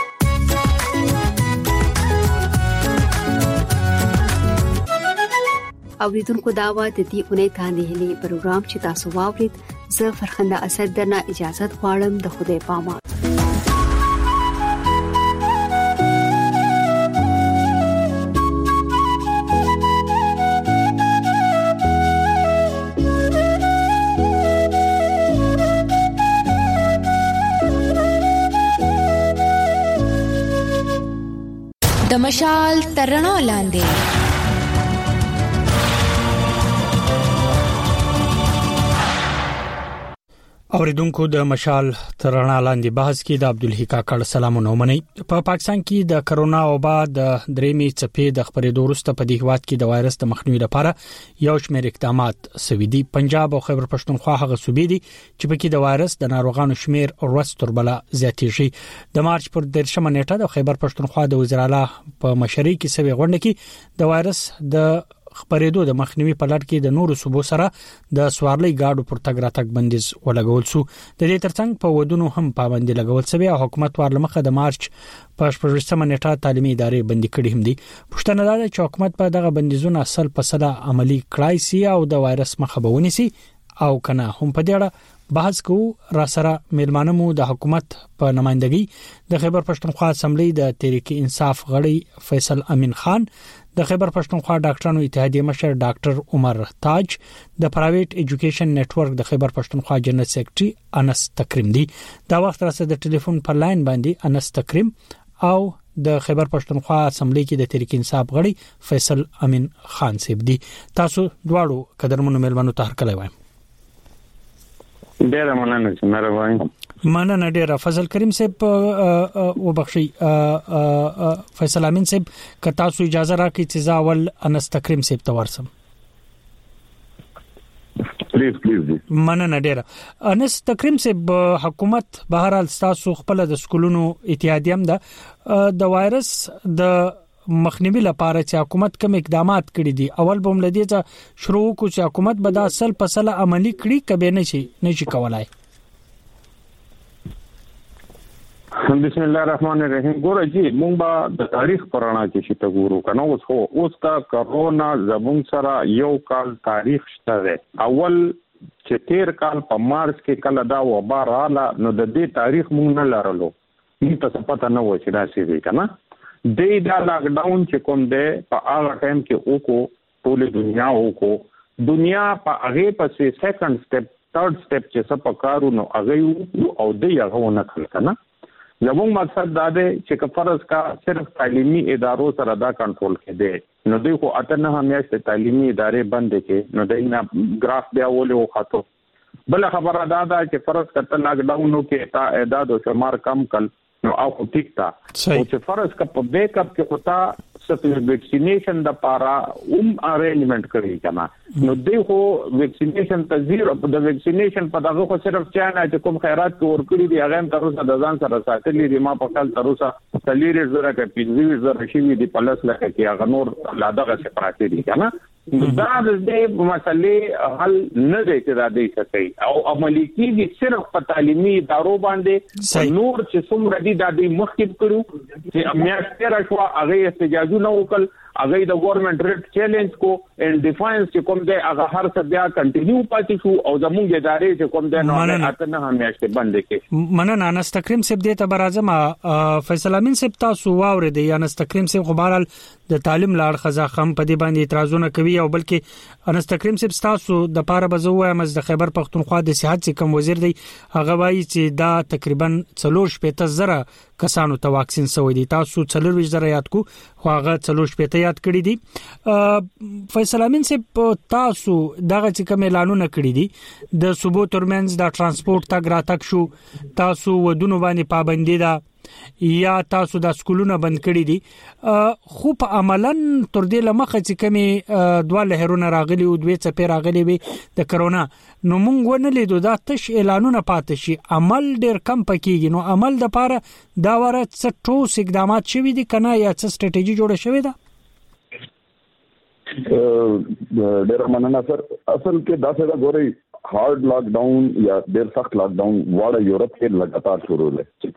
اوریدونکو داوا د دې اونۍ تاندې هلي پروګرام چې تاسو واورید زه فرخنده اسد درنه اجازه غواړم. د خدای پامان. د مشال ترڼو لاندې اوریدونکو د مشال ترڼا لاندې بحث کې د عبدالحق کاکړ سلامونه ومني. په پاکستان کې د کرونا وبا د درېمې څپې د خبرېدو وروسته په دې هیواد کې د وایرس د مخنیوي لپاره یو شمېر اقدامات سوي دي. پنجاب او خیبر پښتونخوا هغه صوبې دي چې په کې د وایرس د ناروغانو شمېر ورځ تر بله زیاتېږي. د مارچ پر دیرشمه نیټه د خیبر پښتونخوا د وزیر اعلی په مشرۍ کې سوي غونډه کې د وایرس د خبرېدو د مخنیوي په لړ کې د نورو صوبو سره د سوارلۍ گاډو پر تګ راتګ بندیز ولګول شو. د دې ترڅنګ په ودونو هم پابندي لګول شوی او حکومت ورلمخه د مارچ په شپږمه نیټه تعلیمي ادارې بندي کړې هم دي. پښتنه دا چې حکومت په دغه بندیزونه اصل په سلا عملی کړای سي او د وایرس مخه به ونیسي او کنه هم په دې اړه بحث کوو. را سره میلمانه مو د حکومت په نمائندګۍ د خیبر پښتونخوا اسمبلی د تحریک انصاف غړي فیصل امین خان، د خیبر پښتونخوا ډاکټرانو اتحادیه مشر ډاکټر عمر تاج، د پرایویټ ایجوکیشن نتورک د خیبر پښتونخوا جنرال سیکریټري انس تکریم دي. دا وخت راځه د ټلیفون پر لاین باندې انس تکریم او د خیبر پښتونخوا اسمبلی کې د تحریک انصاف غړي فیصل امین خان صاحب دي. تاسو دواړو قدرمنو میلمنو ته هرکلی وایم. ډیره مننه چې مهرباني. مننه ډیره. فضل کریم صاحب او بخشي فیصل امین صاحب که تاسو اجازه راکړئ چې زه اول انس تکریم صاحب ته ورسم. پلیز پلیز. مننه ډیره. انس تکریم صاحب حکومت بهرحال تاسو خپل د سکولونو اتحادیه هم ده د وایرس د مخنیوي لپاره چې حکومت کوم اقدامات کړی دي. اول به ملدي ته شروع کو چې حکومت به د اصل په سلا عملی کړي کبه نه شي نه شي کولای. بسم الله الرحمن الرحیم. ګوره جی مونږ به د تاریخ پرانا کې شي ته ګورو کنه. اوس هو اوس کا کرونا زمون سره یو کال تاریخ شته ده. اول چې تیر کال په مارچ کې کله دا وبا رااله نو د دې تاریخ مونږ نه لرلو. هیڅ څه پته نه و چې دا څه دی کنه. د دا لاک ډاون چې کوم دی په هغه ټایم کې وکړو ټول دنیا وکړو. دنیا په هغه پسې سیکنډ سټپ تھرد سټپ چې څه پکارو نو هغه او د هغه نه کړل کنه. زموږ مقصد دا دی چې فرض کا صرف تعلیمي ادارو سره دا کنټرول کړي نو دوی خو اته نه همیشه تعلیمي ادارې بند کړي نو دوی نه ګراف بیا ولې وخاتو. بل خبره دا ده چې فرض کته لاک ډاونو کې تا اعداد او شمار کم کړ نو او ټیک تا او چې فرض کا په بیک اپ کې ہوتا سپیشل ویکسینیشن د پارا اوم ارینجمنٹ کړی کنا نو دوی خو ویکسینیشن ته زیرو د ویکسینیشن په دغه خو صرف چانه چې کوم خیرات کې ور کړی دی هغه تر اوسه د ځان سره ساتلی دی. ما په کال تر اوسه تلیر زره کې پنځه زره شي دی پلس لکه کې هغه نور لا دغه څه پراته دي کنا. دا د دې مسلې حل نه دی چې دا دی څه او عملی کیږي صرف په تعلیمي ادارو باندې. نور چې څومره دي دا د مخکې کړو چې میاشتې راشو هغه احتجاجونه وکړ هغه د ګورنمنت ریټ چیلنج کو ان ډیفاینس چې کوم دی هغه هر څه بیا کنټینیو پاتې شو او زموږ ادارې چې کوم دی نو اته نه همیاشته بند کړي. مننه. انس تکریم صاحب دې ته برازم فیصل امین صاحب تاسو واورې دی. انس تکریم صاحب خبرال د تعلیم لاړ خزا خم په دې باندې اعتراضونه کوي او بلکې انس تکریم صاحب تاسو د پاره بزوه مز د خیبر پښتونخوا د صحت کم وزیر دی هغه وایي چې دا تقریبا څلور شپږ زره کسانو ته واکسین شوی دی. تاسو څلور زره یاد کو خو هغه څلور شپږ یاد کړی دي. فیصل امین صاحب تاسو دغه چې کوم اعلانونه کړی دي د صوبو ترمنځ د ترانسپورت تګ راتګ شو تاسو ودونو باندې پابندي ده یا تاسو د سکولونو بند کړی دي خو په عملاً تر دې لمخه چې کمی دوه لهرونه راغلي او دوه څپې راغلي وي د کرونا نو موږ ونه لیدو دا تش اعلانونه پاتې شي عمل ډیر کم پکېږي نو عمل د پاره دا وره څه ټوس اقدامات شوي دي کنه یا څه سټریټیجی جوړه شوې ده ډیر مننه سر اصل کې دا څه دا ګوري هارد لاک ډاون یا ډیر سخت لاک ډاون واړه یورپ کې لګاتار شروع لې چې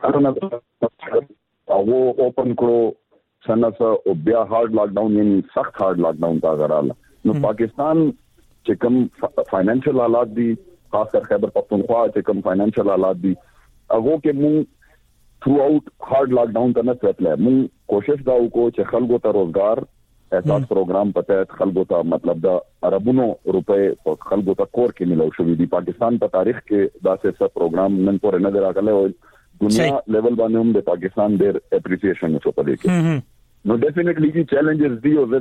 کارونه او اوپن کړو سنس او بیا هارد لاک ډاون یعنی سخت هارد لاک ډاون تا غراله نو پاکستان چې کوم فاینانشل حالات دي خاص کر خیبر پختونخوا چې کوم فاینانشل حالات دي هغه کې مونږ throughout hard lockdown करना चाहते हैं मु कोशिश दाऊ को च खलगो ता रोजगार एहसास प्रोग्राम पता है खलगो ता मतलब दा अरबों रुपए खलगो ता कोर के मिलो शुरू दी पाकिस्तान पर तारीख के दासे सब प्रोग्राम नन पर नजर आ गए और दुनिया लेवल बाने हम दे पाकिस्तान देर एप्रिसिएशन में चोपा देके नो डेफिनेटली की चैलेंजेस दी और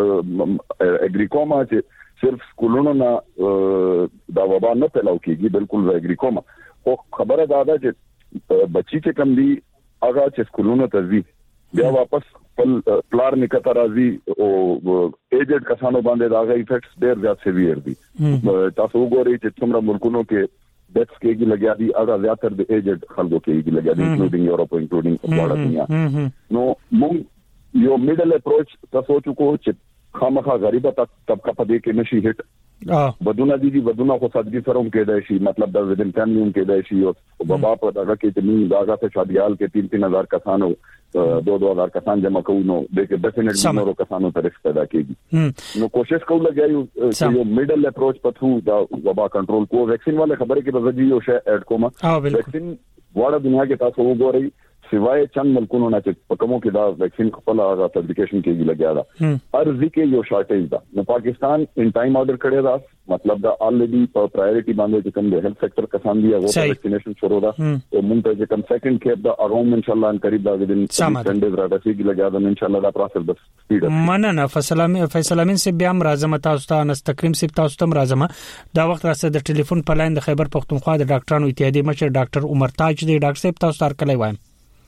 एग्रीकोमा च सिर्फ स्कूलों ना दा वबा न फैलाव कीगी बिल्कुल एग्रीकोमा वो खबर है दादा च बच्ची के कम दी आगा च स्कूलों तजी बया वापस पल प्लार निकता राजी ओ एजेड कसानो बांधे दागा इफेक्ट्स देर ज्यादा सीवियर दी तासो गोरी च तुमरा मुल्कों के डेथ्स के की लगा दी आगा ज्यादातर द एजेड खलगो के की लगा दी इंक्लूडिंग यूरोप इंक्लूडिंग बड़ा दुनिया नो मुंग यो मिडल अप्रोच तासो चुको च खामखा गरीबा तक तबका पदे के नशी हिट बदुना दीदी बदुना को सदगी सरम के दैशी मतलब द विद इन फैमिली उनके दैशी और बाबा पर दागा के तनी दागा से शादियाल के तीन तीन हजार कसानो दो दो हजार कसान जमा कऊ नो देके डेफिनेटली नो कसानो तरफ पैदा कीगी नो कोशिश कऊ लगाई यो मिडल अप्रोच पर थ्रू द वबा कंट्रोल को वैक्सीन वाले खबर के बजजी यो शे ऐड कोमा वैक्सीन वाड़ा दुनिया के पास हो गो रही सिवाय चंद मुल्कों ना पकमों के दा वैक्सीन खपला आगा सर्टिफिकेशन के लग गया था अर्जी के यो शॉर्टेज दा न पाकिस्तान इन टाइम ऑर्डर करे दा मतलब दा ऑलरेडी प्रायोरिटी बांधे जो कम हेल्थ सेक्टर कसान दिया वो वैक्सीनेशन शुरू दा तो मुंग पे जो कम सेकंड केप दा अराउंड इंशाल्लाह करीब दा विद इन टेन डेज रात से की लग गया था इंशाल्लाह दा प्रोसेस बस स्पीड माना ना फैसला में फैसला में से ब्याम राजमा तास्ता नस तकरीम से तास्तम राजमा दा वक्त रास्ते द टेलीफोन पर लाइन द खैबर पख्तूनख्वा द डॉक्टरान इत्यादी मशर डॉक्टर उमर ताज दे डॉक्टर साहब तास्तार कलाई वायम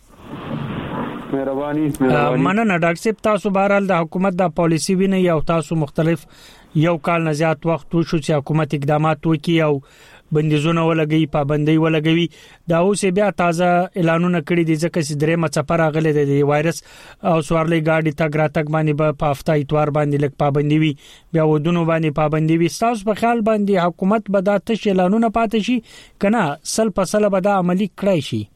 مهرباني مننه ډاکټر صاحب تاسو بهرال د حکومت د پالیسی ویني او تاسو مختلف یو کال نه زیات وخت وشو چې حکومت اقدامات وکړي او بندیزونه ولګي پابندۍ ولګوي دا اوس بیا تازه اعلانونه کړي دي ځکه چې درې مڅ پر غلې د وایرس او سوارلې گاډي تګ راتګ باندې په هفته اتوار باندې لک پابندۍ وي بیا ودونو باندې پابندۍ وي تاسو په خیال باندې حکومت به دا تش اعلانونه پاتې شي کنه سل په سل به دا عملی کړی شي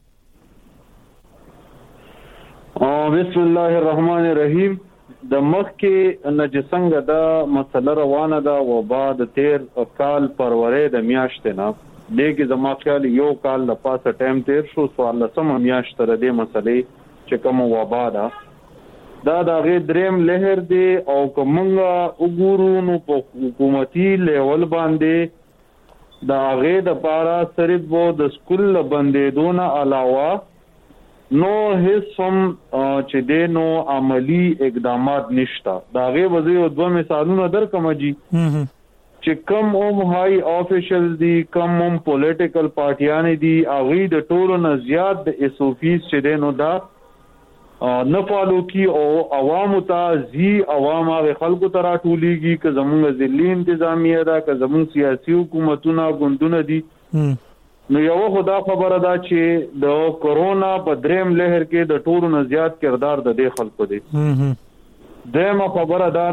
بسم الله الرحمن الرحیم د مخ کې نجسنګ دا مسله روانه ده وبا د تیر کال پرورې د میاشتې نه دغه زما خیال یو کال د پاسه ټایم تیر شو سوال سم میاشت تر دې مسلې چې کوم وبا ده دا د غي دریم لهر دی او کومه وګورو نو په حکومتي لیول باندې دا غي د پارا صرف وو د سکول باندې دونه علاوه نو هیڅ هم چې دینو عملی اقدامات نشتا دا غي وځي دوه مثالونه درکم جی چې کم هم هاي افیشل دي کم هم پولیټیکل پارټیان دي اغه د ټولو نه زیات د اس او پیز چې دینو دا نه فالو کی او عوام ته زی عوام هغه خلکو ته راټولېږي که زموږ ځلې انتظامیه ده که زموږ سیاسي حکومتونه غوندونه دي نو یو خدا خبره ده چې د کورونا په دریم لهر کې د ټولو نه زیات کردار د دې خلکو دی دمه خبره ده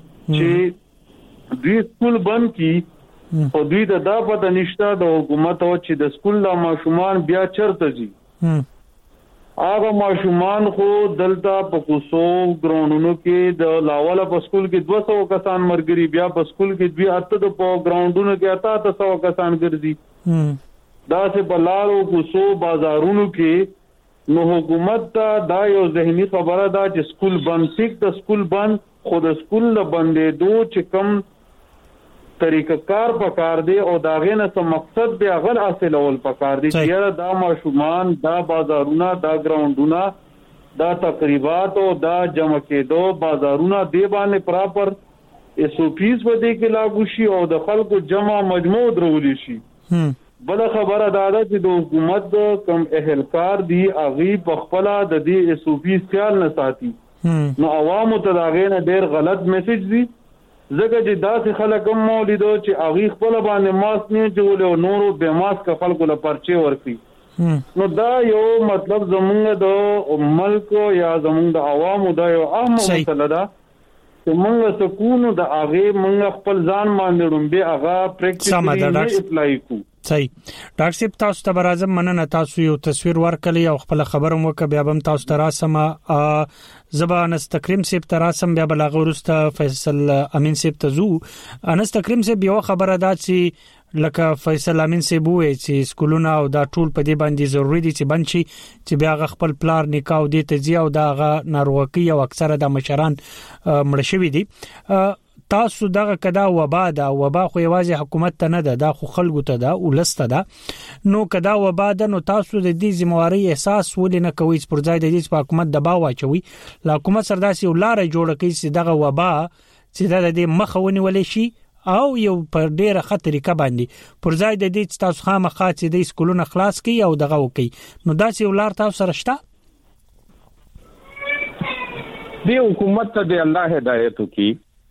چې دوی سکول بند کی او دوی د دا په نشته د حکومت او چې د سکول لا ماشومان بیا چرته دي هغه ماشومان خو دلته په کوسو ګراوندونو کې د لاواله په سکول کې دوه سوه کسان مرګري بیا په سکول کې دوی اته د په ګراوندونو کې اته اته سوه کسان ګرځي دا سه بلارو کوسو بازارونو کې نو حکومت ته دا یو ذهني خبره ده چې سکول بند سیک د سکول بند خود سکول له بندې دو چې کم طریقه کار پکار دی او دا غینه سم مقصد دی غل اصل اول پکار دی چې دا ماشومان دا بازارونه دا ګراوندونه دا تقریبات او دا جمع کېدو بازارونه دی باندې پراپر اس او پیز په دې کې لاګو شي او د خلکو جمع مجموع درولې شي بل خبره دا ده چې د حکومت کم اهلکار دی اغي په خپل د دې اس او پی خیال نه ساتي نو عوامو ته دا غینه ډیر غلط میسج دی زګه چې داسې خلک هم مولیدو چې اغي خپل باندې ماسک نه جوړول او نورو به ماسک خلکو له پرچه ورکړي نو دا یو مطلب زمونږ د ملک یا زمونږ د عوامو دا یو اهم مسله ده چې مونږ سکونو د اغه مونږ خپل ځان باندې رومبه اغه پریکټیکلی اپلای کو صحیح ډاکټر صاحب تاسو ته برازم مننه تاسو یو تصویر ورکړی او خپل خبرم وک بیا هم تاسو ته راسمه زبان استقریم صاحب ته راسم بیا بلغه ورسته فیصل امین صاحب ته زو انستقریم صاحب یو خبره ده چې لکه فیصل امین صاحب وایي چې سکولونه او دا ټول په دې باندې ضروری دي چې بنشي چې بیا خپل پلار نکاح دي ته زی او دا ناروغي او اکثره د مشران مړ شوی دي تاسو دغه کدا وبا دا وبا خو یوازې حکومت ته نه ده دا خو خلکو ته ده ولسته ده نو کدا وبا ده نو تاسو د دې ذمہواری احساس ولې نه کوئ پر ځای د دې په حکومت دباو واچوي لا حکومت سرداسي ولاره جوړ کړي چې دغه وبا چې د دې مخاوني ولې شي او یو پر ډیره خطرې کا باندې پر ځای د دې تاسو خامخا چې د سکولونو خلاص کړي او دغه وکړي نو دا چې ولار تاسو سره شته دی حکومت ته د الله هدایت کی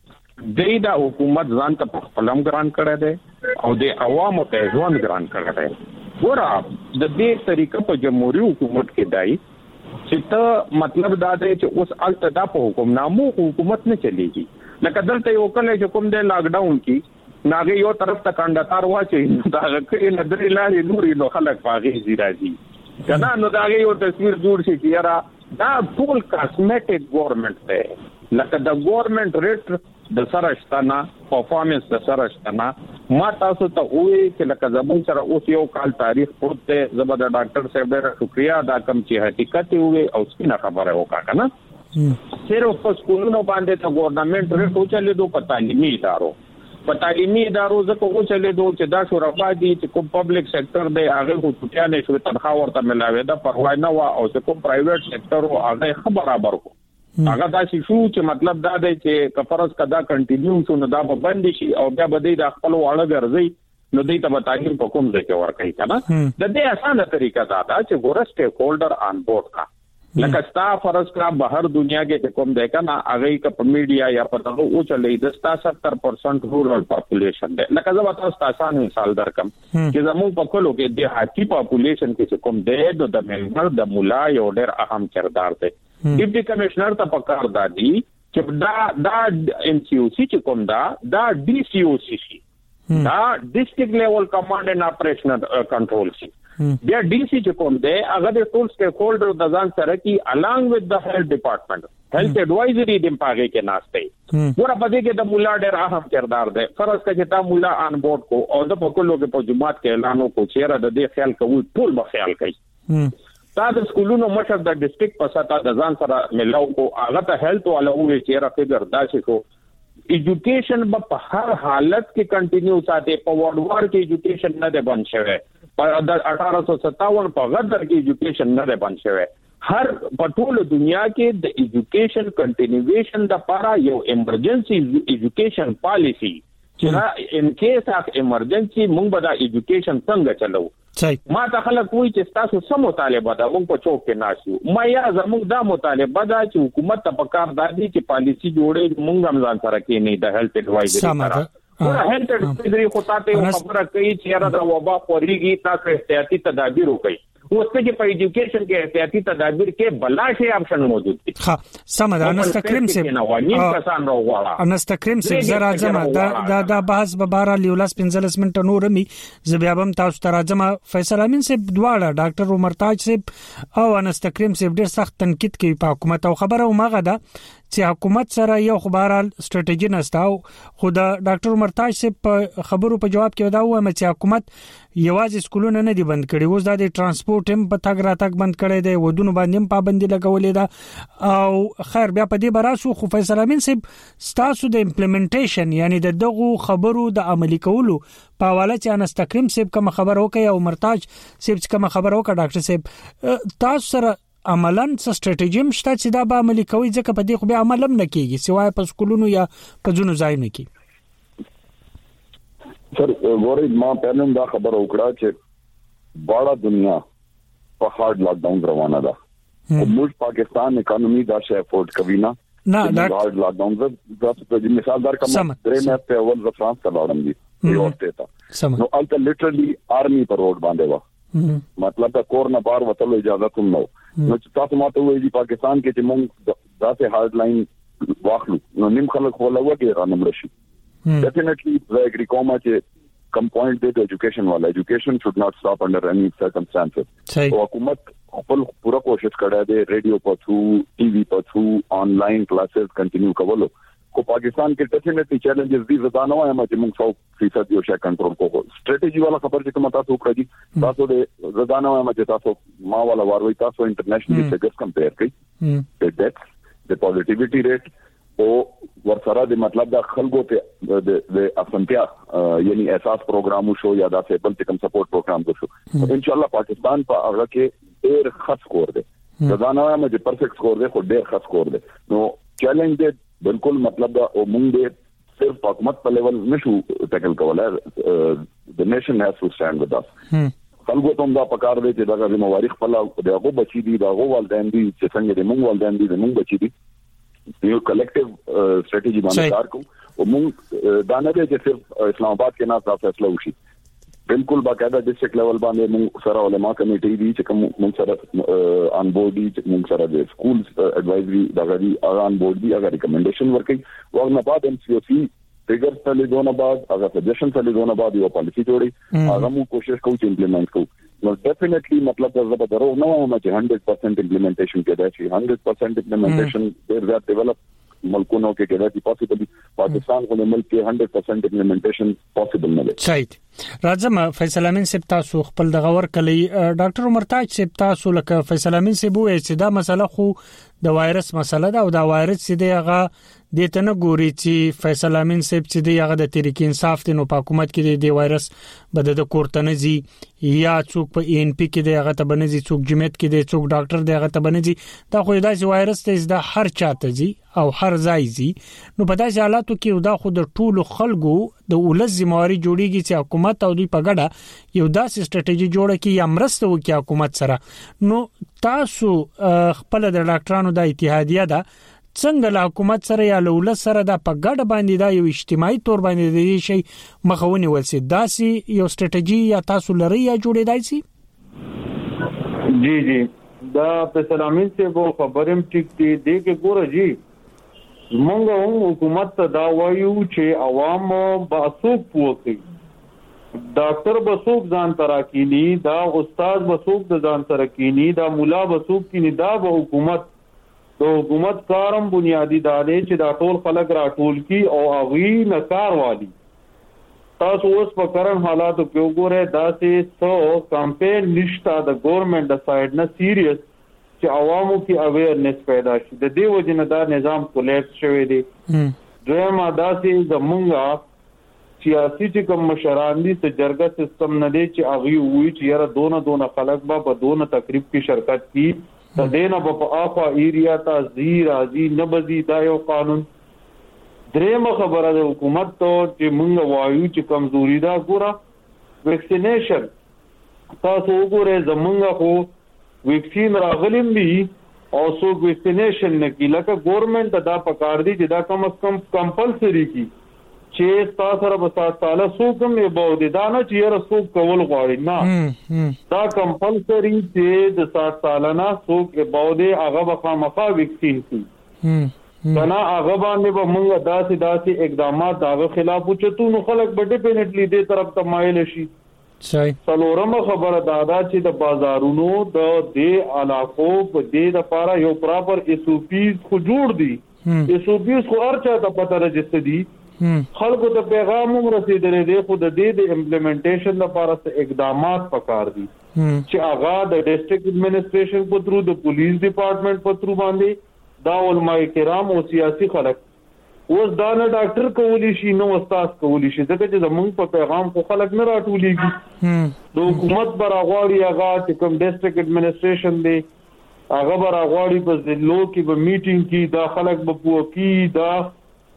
د دا حکومت ځان ته خپلم ګران کړی دی او د عوامو ته ځوان ګران کړی دی ورا د دې طریقه په جمهوریت حکومت کې دی چې ته مطلب دا دی چې اوس الته دا په حکم نامو حکومت نه چلیږي لکه دلته یو کله چې کوم د لاک ډاون کې ناګه یو طرف ته کانداتار واچي دا کې نه درې لارې نورې نو خلک پاغي زیراځي کله نو دا یو تصویر جوړ شي چې یاره دا ټول کاسمیټک ګورنمنت دی لکه د ګورنمنت ریټ د سرشتنا پرفارمنس د سرشتنا ما تاسو ته وې چې لکه زمون سره اوس یو کال تاریخ پورته زبر د ډاکټر صاحب ډېر شکریا دا کم چې حقیقت وې او سپینه خبره وکړه کنه صرف په سکولونو باندې ته ګورنمنت ریټ او چلے دو په تعلیمي ادارو په تعلیمي ادارو ځکه او چلے دو چې دا شورا دي چې کوم پبلک سېکټر دی هغه خو چټیا نه شو تنخواه ورته ملاوي دا پروا نه وا او چې کوم پرایویټ سېکټر او هغه خبر برابر کو هغه دا شي شو چې مطلب دا دی چې کفرس کدا کنټینیو شو نو دا به بند شي او بیا به د خپل واړه ګرځي نو دوی ته تعلیم په کوم ځای کې ورکړي کنه د دې اسانه طریقه دا ده چې ګور سټیک هولډر آن بورډ کا لکه ستا فرض کا بهر دنیا کې کوم دی کنه هغه کې په میډیا یا په دغه او چلې د ستاسو پرسنټ رورل پاپولیشن دی لکه زما تاسو آسان مثال درکم چې زموږ په کلو کې د هاتی پاپولیشن کې کوم دی د ممبر د مولا یو ډېر اهم کردار دی ډیپټي کمشنر ته پکار دادی چې دا دا ام سی او سی چې کوم دا دا ډي سی او سی سی دا ډیسټریکټ لیول کمانډ اینڈ اپریشنل کنټرول سی بیا ډي سی چې کوم دی هغه د ټول سټیک هولډر د ځان سره کې along with the health department health advisory د پاګه کې ناشته ورته پدې کې د مولا ډېر اهم کردار دی فرض کړه چې تا مولا آن بورډ کو او د پکولو کې په جماعت کې اعلان وکړو چې را د دې خیال کوي ټول به خیال کوي تا د سکولونو مشر د ډیسټریکټ په ساته د ځان سره ملاو کو هغه ته هیلث والا وې چې را فګر داسې کو ایجوکیشن په هر حالت کې کنټینیو ساتي په ورډ وار کې ایجوکیشن نه ده بند شوی په د اٹھارہ سو ستاون په غدر کې ایجوکیشن نه ده بند شوی هر په ټول دنیا کې د ایجوکیشن کنټینیویشن د لپاره یو ایمرجنسي ایجوکیشن پالیسی چې ان کیس اف ایمرجنسي موږ به د ایجوکیشن څنګه چلو ما ته خلک وایي چې تاسو سم مطالبه ده موږ په چوک کې ناشو ما یا زموږ دا مطالبه ده چې حکومت ته پکار دادي چې پالیسی جوړي موږ هم ځان سره کې نه د هیلث ایڈوایزري سره ورته هیلث ایڈوایزري خو تاسو خبره کوي چې را د وبا خوريږي تاسو احتیاطي تدابیر وکړئ اوس کې په ایجوکیشن کې احتیاطي تدابیر کې بلا شي اپشن موجود دي ها سمه انستکریم سي انستکریم سي زرا جمع دا دا دا بحث به بارا لیولاس پنځلس منټه نور می زبيابم تاسو تراجمه فیصل امین سي دواړه ډاکټر عمر تاج سي او انستکریم سي ډېر سخت تنقید کوي په حکومت او خبره ومغه ده چې حکومت سره یو خبرال ستراتیژي نستاو خو دا ډاکټر عمر تاج سي په خبرو په جواب کې دا و چې حکومت یوازې سکولونه نه دي بند کړي اوس د ترانسپورت هم په تګ راتګ بند کړي دي ودونو باندې پابندي لګولې ده او خیر بیا په دې براسو خو فیصل امین سي ستاسو د امپلیمنټیشن یعنی د دغه خبرو د عملی کولو په حواله چې انستکریم سي کوم خبر وکي او مرتاج سي کوم خبر وکړه ډاکټر سي تاسو سره عملاً څه ستراتیژي مشته چې دا به عملی کوي ځکه په دې خو به عمل هم نه کیږي سوای په سکولونو یا په ځونو ځای نه کی سر ګورې ما پهلم دا خبر وکړه چې باړه دنیا په هارد لاک ډاون روانه ده او موږ پاکستان اکانومي دا شی افورد کوي نه نه دا هارد لاک ډاون زه د مثال در کوم درې مې په اول ز فرانس ته لاړم دي یو ته نو الته لیټرلی آرمي پر روډ باندې و مطلب دا کور نه بار وتلو اجازه کوم نو نو تاسو ماته وایي چې پاکستان کې چې موږ داسې هارد لاین واخلو نو نیم خلک خولوه کې را نمړ شي ډیفینیټلی زه اګری کوم چې کم پوینټ دی د ایجوکیشن والا ایجوکیشن شوډ ناٹ سٹاپ انډر اني سرکمسټانسز او حکومت خپل پورا کوشش کړی دی ریډیو په تھرو ټي وي په تھرو آنلاین کلاسز کنټینیو کولو کو پاکستان کې ډیفینیټلی چیلنجز دي زدانو وایم چې موږ سو فیصد یو شی کنټرول کوو سټریټجی والا خبر چې کوم تاسو کړی تاسو د زدانو وایم چې تاسو ما والا واروي تاسو انټرنیشنل فیګرز کمپیر کړئ د ډیټ د پوزټیویټی ریټ او ورسره د مطلب د خلکو ته د افنتیا یعنی احساس پروګرام شو یا د سیبل تکم سپورټ پروګرام شو ان شاء الله پاکستان په هغه کې ډیر خاص سکور دی زدانو وایم چې پرفیکټ سکور دی خو ډیر خاص سکور دی نو چیلنج دی بالکل مطلب دا او مونږ دې صرف حکومت په لیول نشو ټیکل کولای د نیشن هاز ټو سټاند ود اس خلکو ته دا پکار دی چې دا غوښمه وارخ په لا دغه بچی دي دا غو والدین دي چې څنګه د مونږ والدین دي د مونږ بچی دي یو کلیکټیو سټریټجی باندې کار کوو او مونږ دا نه دی چې صرف اسلام آباد کې نه تاسو فیصله وشي بالکل باقاعده ډیسټریکټ لیول باندې موږ سره علما کمیټي دي چې کوم موږ سره ان بورډ دي چې موږ سره د سکولز اډوایزري د غړي ان بورډ دي هغه ریکمنډیشن ورکړي او نه بعد ام سی او سی فګر ته لیدونه بعد هغه سجیشن ته لیدونه بعد یو پالیسی جوړي هغه موږ کوشش کوو چې امپلیمنٹ کوو نو ډیفینیټلی مطلب دا زبر درو نه وایم چې one hundred percent امپلیمنټیشن کې دا شي one hundred percent امپلیمنټیشن ډیر زیات ډیولپ ملکونو کې کې دا پاسبل پاکستان کو ملک کې one hundred percent امپلیمنټیشن پاسبل نه دی صحیح راځم فیصل امین صاحب تاسو خپل د غور کلی ډاکټر عمر تاج صاحب تاسو لکه فیصل امین صاحب وایي چې دا مسله خو د وایرس مسله ده او دا وایرس چې دی هغه د تنه ګوري چې فیصل امین صاحب چې دی هغه د تحریک انصاف د نو حکومت کې دی وایرس بد د کورتنزي یا څوک په ان پی کې دی هغه ته بنځي څوک جمعیت کې دی څوک ډاکټر دی هغه ته بنځي دا خو داسې وایرس ته د هر چاته زی او هر ځای زی نو په داسې حالاتو کې دا خو د ټولو خلکو د ولز ذمہواری جوړیږي چې حکومت او دوی په ګډه یو داسې سټریټجی جوړه کړي یا مرسته وکړي حکومت سره نو تاسو خپل د ډاکټرانو د اتحادیه ده څنګه له حکومت سره یا له ولس سره د په ګډه باندې دا یو اجتماعي تور باندې دی شي مخاوني ولسي داسې یو سټریټجی یا تاسو لري یا جوړې دی سي جی جی دا په سلامین سے وو خبرم ټیک دی دغه ګوره جی مونږ هم حکومت ته دا وایو چې عوام باسوک پوکي ډاکټر بسوک ځان تراکینی دا استاد بسوک د ځان تراکینی دا مولا بسوک کینی دا به حکومت د حکومت کارم بنیادی دالې چې دا ټول خلک راټول کی او اغي نکار والی تاسو اوس په کرن حالاتو کې وګوره دا سه سو کمپین نشتا د ګورنمنت د سایډ نه سیریس چې عوامو کې اویرنس پیدا شي د دې وجنه دا نظام کولیپس شوی دی دویمه دا سه زمونږه سیاسي چې کوم مشران دي ته جرګه سیستم نه دی چې اغي وی چې یاره دونه دونه خلک به په دونه تقریب کې شرکت کی د دینه په افا ایریا ته زیر ازي نبزي دا یو قانون درېمه خبره د حکومت ته چې مونږ وایو چې کمزوري دا ګوره ویکسینیشن تاسو وګورئ زمونږ خو ویکسین راغلیم دي او سو ویکسینیشن نه کی لکه ګورنمنت دا پکار دي چې دا کم از کم کمپلسری کی چې تاسو سره په سات ساله سو کوم یو بو دي دا نه چې یره سو کول غواړي نه دا کمپلسری چې د سات ساله نه سو کې بو دي هغه به مخا ویکسین کی کنا هغه باندې به موږ داسې داسې اقدامات داغه خلاف وچتو نو خلک به ډیفینټلی دې طرف ته مایل شي صحیح څلورمه خبره دا ده چې د بازارونو د دې علاقو په دې لپاره یو پراپر ایس او پیز خو جوړ دي ایس او پیز خو ارچا ته پته راځي دي خلکو ته پیغام هم رسیدلې دی خو د دې د امپلیمنټیشن لپاره څه اقدامات پکار دي چې هغه د ډیسټریکټ ایڈمنسټریشن په ترو د پولیس ډپارټمنټ په ترو باندې دا علماء کرام او سیاسي خلک اوس دا نه ډاکټر کولی شي نو استاد کولی شي ځکه چې زمونږ په پیغام خو خلک نه راټولېږي د حکومت براغواړي هغه چې کوم ډیسټریکټ ایڈمنسټریشن دی هغه براغواړي په ضلعو کې به میټینګ کې دا خلک به پوکي دا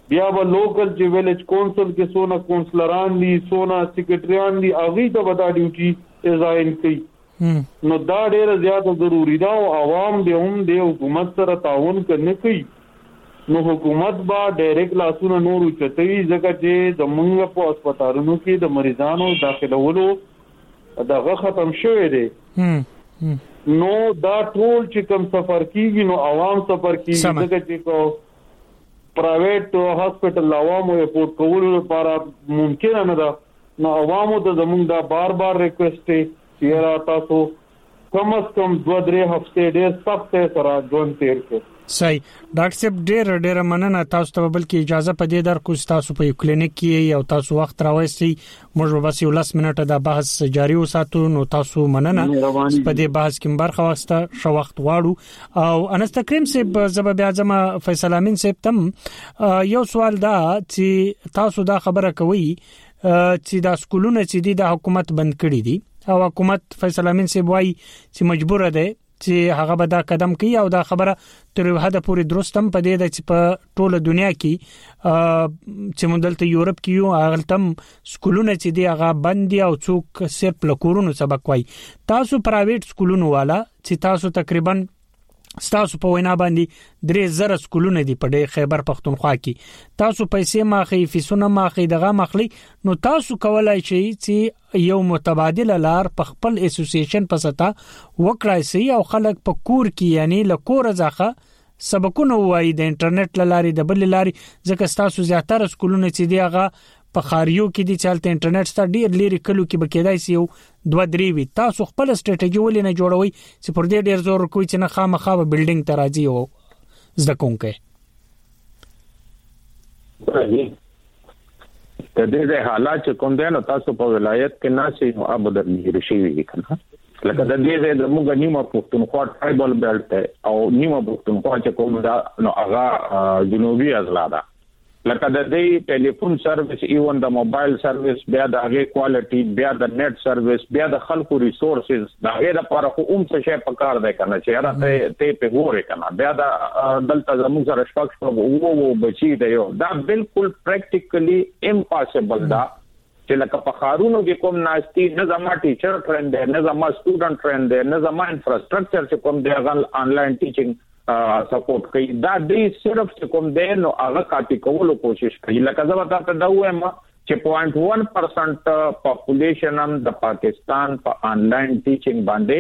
بیا به لوکل چې ویلج کونسل کې سونا کونسلران دي سونا سیکریټریان دي هغه ته ودا ډیوټي ازاین کوي نو دا ډیره زیاته ضروری ده او عوام دې هم د حکومت سره تعاون کوي کوي نو حکومت با ډایرکټ لاسونه نور چتوي ځکه چې د موږ په هسپتالونو کې د مریضانو داخلولو دغه ختم شوی دی نو دا ټول چې کوم سفر کیږي نو عوام سفر کیږي ځکه چې کو پرایویټ هسپتال عوامو ریپورت کولو لپاره ممکن نه ده نو عوامو ته زموږ دا بار بار ریکوست دی چې تاسو کم از کم دوه درې هفته ډېر سخت سره ژوند تیر کړئ صحیح ډاکټر صاحب ډېر ډېر مننه تاسو ته بلکې اجازه پدې در کو تاسو په کلینیک کې او تاسو وخت راوستي موږ بس یو لاس منټه دا بحث جاری وساتو نو تاسو مننه په دې بحث کې برخه واخسته شو وخت واړو او انستکریم صاحب زبب اعظم فیصل امین صاحب تم یو سوال دا چې تاسو دا خبره کوي چې دا سکولونه چې د حکومت بند کړي دي او حکومت فیصل امین صاحب وايي چې مجبور ده چې هغه به دا قدم کوي او دا خبره تر حد پورې درستم په دې د چې په ټوله دنیا کې چې مدلته یورپ کې یو هغه تم سکولونه چې دی هغه بند دي او څوک صرف لکورونو سبق وای تاسو پرایویټ سکولونو والا چې تاسو تقریبا تاسو په وینا باندې درې زره سکولونه دي په دې خیبر پختونخوا کې تاسو پیسې ماخي فیسونه ماخي دغه مخلي نو تاسو کولای شئ چې یو متبادل لار په خپل اسوسییشن په ستا وکړای شي او خلک په کور کې یعنی لکور ځخه سبقونه وای د انټرنیټ لاري د بل لاري ځکه تاسو زیاتره سکولونه چې دی هغه په خاریو کې دي چالت انټرنیټ ستاسو ډیر لري کلو کې بکیدای سي یو دوه درې وي تاسو خپل سټریټیجی ولې نه جوړوي چې پر دې ډیر زور کوي چې نه خامخا به بلډینګ ته راځي او زده کوونکې د دې حالات چې کوم دي نو تاسو په ولایت کې ناسي نو ابدر لري شي وي کنه لکه د دې د موږ نیمه پښتونخوا ټرایبل بیلټ او نیمه پښتونخوا چې کوم دا نو هغه جنوبي اضلاع ده لکه د دې ټلیفون سرویس ایون د موبایل سرویس بیا د هغه کوالټي بیا د نت سرویس بیا د خلکو ریسورسز دا غیر لپاره خو اوم څه شي پکار دی کنه چې راته ته په ګوره کنه بیا د دلته زموږ سره شپږ شپږ وو بچی دی دا بالکل پریکټیکلی امپاسبل دا چې لکه په خارونو کې کوم ناشتي نه زما ټیچر ټرند دی نه زما سټوډنټ ټرند دی نه زما انفراستراکچر چې کوم دی غل انلاین ټیچینګ سپورټ کوي دا دې صرف کوم دی نو هغه کاپی کولو کوشش کوي لکه زما ته دا وایم چې zero point one percent پاپولیشن هم د پاکستان په انلاین ټیچینګ باندې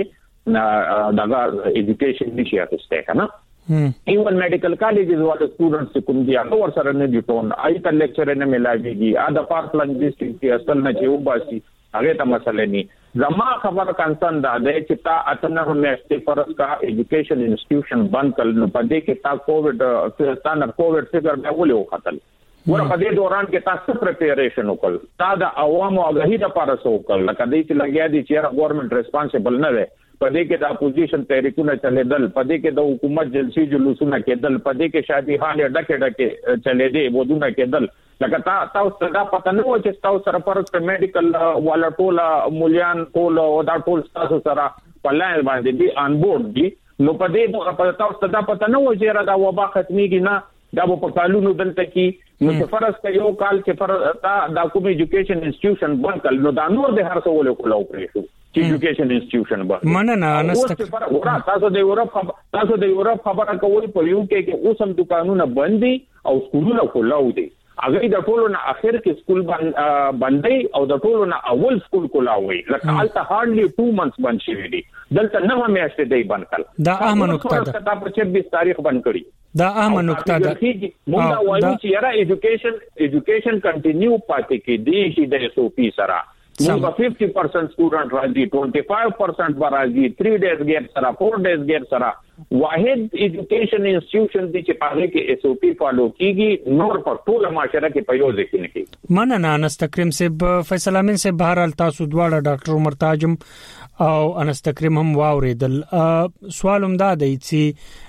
دغه ایجوکیشن نشي اخیسته کنه ایون میډیکل کالجز والا سټوډنټس کوم دي هغه ور سره نه دي ټون آی ته لیکچر نه ملاويږي ا د پارک لنګویسټیک کې اصل نه چې وباسي هغه ته مسله نه زما خبر کنسن دا دی چې تا اتنه میاشتې فرض کا ایجوکیشن انسټیټیوشن بند کړل نو په دې کې تا کووډ ستانه کووډ فګر به ولې وختل ور په دې دوران کې تاسو پریپریشن وکړ تا د عوامو اغهی د پاره سو وکړ لکه دې چې لګیا دي چې ګورنمنت ریسپانسیبل نه دی په دې کې د اپوزیشن تحریکونه چلیدل په دې کې د حکومت جلسي جلوسونه کېدل په دې کې شادي حال ډکه ډکه چلیدي ودونه کېدل لکه تا تاسو دا پته نه و چې تاسو سره پر میډیکل والا ټول مولیان ټول او دا ټول تاسو سره په لاین باندې دي ان بورډ دي نو په دې په تاسو دا پته نه و چې را دا وبا ختميږي نه دا په قانونو دلته کې نو فرض ته یو کال چې پر دا کوم ایجوکیشن انسټیټیوشن بند کړي نو دا نور د هر څه ولې کولاو پرې شو ایجوکیشن انسټیټیوشن باندې مننه انست تاسو د یورپ تاسو د یورپ خبره کوي په یو کې اوس هم دکانونه بند دي او سکولونه کولاو دي هغه د ټولو نه اخر کې سکول باندې او د ټولو نه اول سکول کولاوي لکه الته هارډلی two months بند شوی دي دلته نه میاشتې دی بند کړ دا اهم نقطه ده دا په چھبیس تاریخ بند کړی دا اهم نقطه ده موږ وایو چې یاره ایجوکیشن ایجوکیشن کنټینیو پاتې کې دی چې د اس او پی سره موږ fifty percent سټوډنټ راځي twenty-five percent راځي three days ګیر سره four days ګیر سره واحد ایجوکیشن انسټیټیوشن دي چې پاره کې اس او پی فالو کیږي نور په ټول معاشره کې په یو ځای کې نه کیږي مننه انستکریم صاحب فیصل امین صاحب بهرال تاسو دواړه ډاکټر عمر تاجم او انستکریم هم واوریدل سوال هم دا دی چې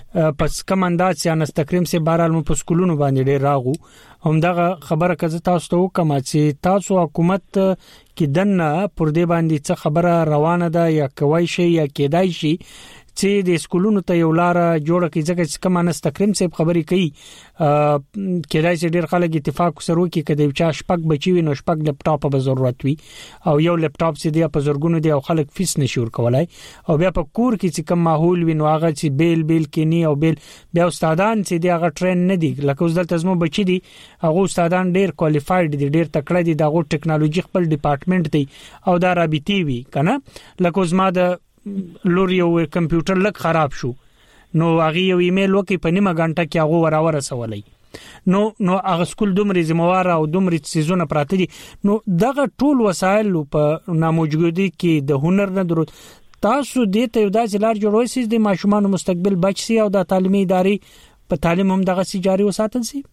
پس کوم انداز چې انستکریم صاحب بهرال مو په سکولونو باندې ډیر راغو هم دا خبره کزه تاسو ته وکم چې تاسو حکومت کې دنه پر دې باندې څه خبره روانه ده یا کوي شي یا کېدای شي چې د سکولونو ته یو لار جوړه کړي ځکه چې کوم انس تکریم صاحب خبري کوي کېدای شي ډېر خلک اتفاق سره وکړي کله چې شپږ بچي وي نو شپږ لپټاپ به ضرورت وي او یو لپټاپ چې دی په زرګونو دی او خلک فیس نشي ورکولای او بیا په کور کې چې کوم ماحول وي نو هغه چې بیل بیل کینی او بیل بیا استادان چې دی هغه ټرین نه دي لکه اوس دلته زمو بچي دي هغه استادان ډېر کوالیفاید دي ډېر تکړه دي دغه ټیکنالوژي خپل ډپارټمنټ دی او دا رابطي وي کنه لکه اوس ما د لور یو کمپیوټر لک خراب شو نو هغه یو ایمیل وکي په نیمه غنټه کې هغه وراوره سوالای نو نو هغه سکول دومره ذمہوار او دومره سيزونه پراته دي نو دغه ټول وسایل په ناموجودي کې د هنر نه درو تاسو دې ته یو داسې لار جوړوي چې د ماشومان مستقبل بچ سي او د تعلیمي ادارې په تعلیم هم دغه سي جاري وساتل سي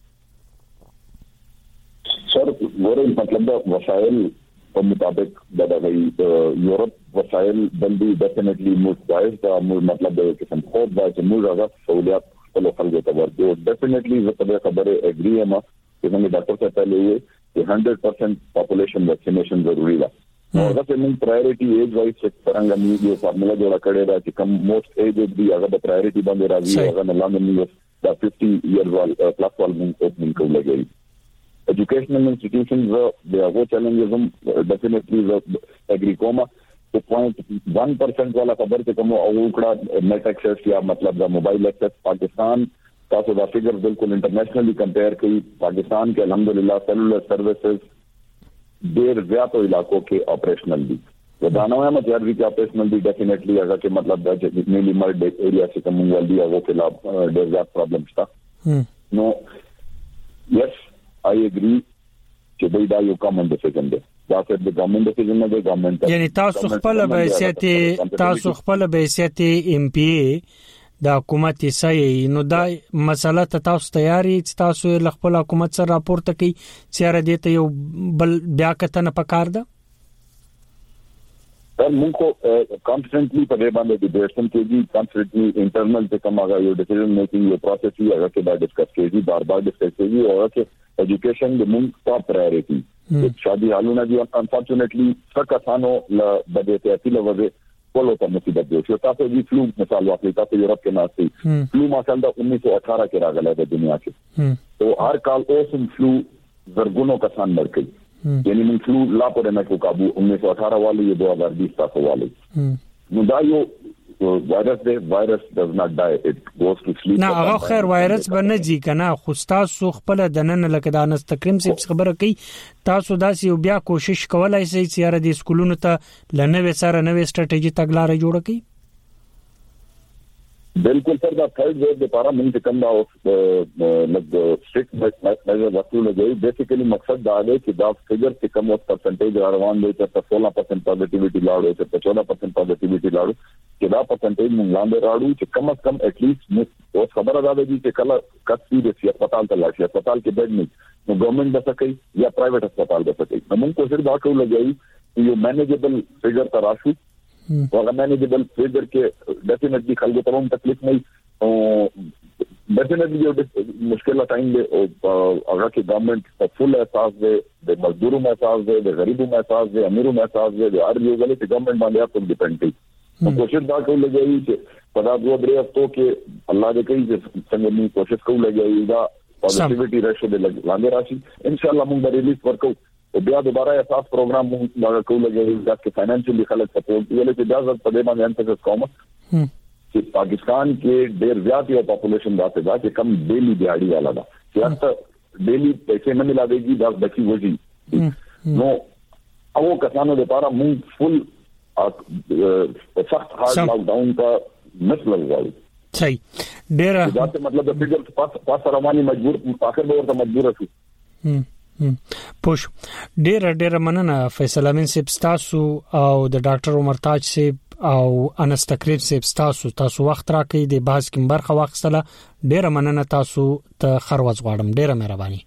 سر ورته مطلب دا وسایل په مطابق د یورپ وسایل بلدي ډیفینټلی موږ وایي دا مطلب د قسم خو دا چې موږ هغه سہولیات په خلکو ته ورکو ډیفینټلی زه په خبره اګری یم چې موږ ډاکټر ته تللی چې one hundred percent پاپولیشن ویکسینیشن ضروری ده نو هغه چې موږ پرایورټي ایج وایي چې څنګه موږ یو فارمولا جوړ کړی دا چې کوم موست ایج دی هغه د پرایورټي باندې راځي هغه نه لاندې موږ دا fifty years old پلس وال موږ اوپننګ کوو لګي educational institutions uh, they are challenges um, uh, definitely uh, agricoma to zero point one percent वाला खबर के कम औकड़ा net access या मतलब the mobile access Pakistan का तो द figure बिल्कुल इंटरनेशनली कंपेयर की पाकिस्तान के अल्हम्दुलिल्लाह सेलुलर सर्विसेज देर ज्यादा इलाकों के ऑपरेशनल भी दाना में मत भी ऑपरेशनल भी डेफिनेटली अगर के मतलब नीली मर्ड एरिया से कम वाली वो के लाभ देर ज्यादा प्रॉब्लम्स था नो यस I agree چې دوی دا یو کامن ډیسیژن دی دا چې د ګورنمنت ډیسیژن نه دی ګورنمنت یعنی تاسو خپل به حیثیت تاسو خپل به حیثیت ایم پی ای د حکومت یې نو دا مسله ته تاسو تیاری تاسو له خپل حکومت سره راپورته کوي چې را دي ته یو بل بیا کتنه پکار ده तर मुझको कॉन्स्टेंटली पर बांधे डिबेशन के जी कॉन्स्टेंटली इंटरनल से कम आगा ये डिसीजन मेकिंग ये प्रोसेस ही अगर के बाद डिस्कस के जी बार बार डिस्कस के जी और के एजुकेशन द मुंग टॉप प्रायोरिटी शादी हालूना जी अनफॉर्चुनेटली सक आसानो ल बदे ते अतिल वजे फॉलो कर मुसीबत जो शो तासे जी फ्लू मिसाल अफ्रीका से यूरोप के नाते फ्लू माशाल्लाह उन्नीस सौ अठारह के रागला है दुनिया के तो हर काल ओसन फ्लू जरगुनो का सान मर गई यानी मन फ्लू लापरे में को काबू उन्नीस सौ अठारह वाले ये दो हज़ार बीस तक वाले मुदायो वायरस दे virus does not die it goes to sleep ना هغه خیر وایرس باندې جی کنه خو تاسو خپل د نن لکه د انس تکریم سي خبره کوي تاسو داسې بیا کوشش کولای شئ چې را د سکولونو ته لنوې سره نوې سټریټیجی تګلارې جوړ کړئ बिल्कुल सर द थर्ड वेव के पारा मन से कम दा लग स्ट्रिक्ट मेजर वस्तु लगे बेसिकली मकसद दा है कि दा फिगर से कम उस परसेंटेज रवान दे तो सोलह परसेंट पॉजिटिविटी लाड़ो तो चौदह परसेंट पॉजिटिविटी लाड़ो कि दा परसेंटेज में लांदे राड़ू कि कम से कम एटलीस्ट उस खबर अदा देगी कि कल कस्ती दे अस्पताल तलाश अस्पताल के बेड में वो गवर्नमेंट दे सके या प्राइवेट अस्पताल दे सके हम उनको सिर्फ बात को लगाई कि ये मैनेजेबल फिगर तराशू और मैनेजेबल फिगर के डेफिनेटली खलगो तमाम तकलीफ नहीं डेफिनेटली जो मुश्किल टाइम दे अगर की गवर्नमेंट फुल एहसास दे दे मजदूरों में एहसास दे दे गरीबों में एहसास दे अमीरों में एहसास दे हर जो गले की गवर्नमेंट बांधे आप डिपेंड थी तो कोशिश दा को लगे कि पता दो ब्रे हफ्तों के अल्लाह दे कई संगनी कोशिश को लगे दा पॉजिटिविटी रेशो दे लांगे राशि इंशाल्लाह मुंग रिलीज वर्क तो बिया दोबारा एहसास प्रोग्राम लगा को लगे जाके फाइनेंशियली खलक सपोर्ट ये लेके इजाजत पदे में एम्फेसिस कॉमन कि पाकिस्तान के देर ज्यादा पॉपुलेशन जाते जा कि कम डेली दिहाड़ी वाला था कि अब तक डेली पैसे न मिला देगी दस बची वही नो अब वो किसानों दे पारा मुंह फुल सख्त हार्ड लॉकडाउन का मिस लग जाए सही डेरा जाते मतलब फिगर पास पास रवानी मजबूर आखिर में और मजबूर है پوش ډیر ډیر مننه فیصل امین صاحب تاسو او د ډاکټر عمر تاج صاحب او انس تکریم صاحب تاسو تاسو وخت راکړئ د بحث کې برخه واخیستله ډیر مننه تاسو ته خروز غواړم ډیر مهرباني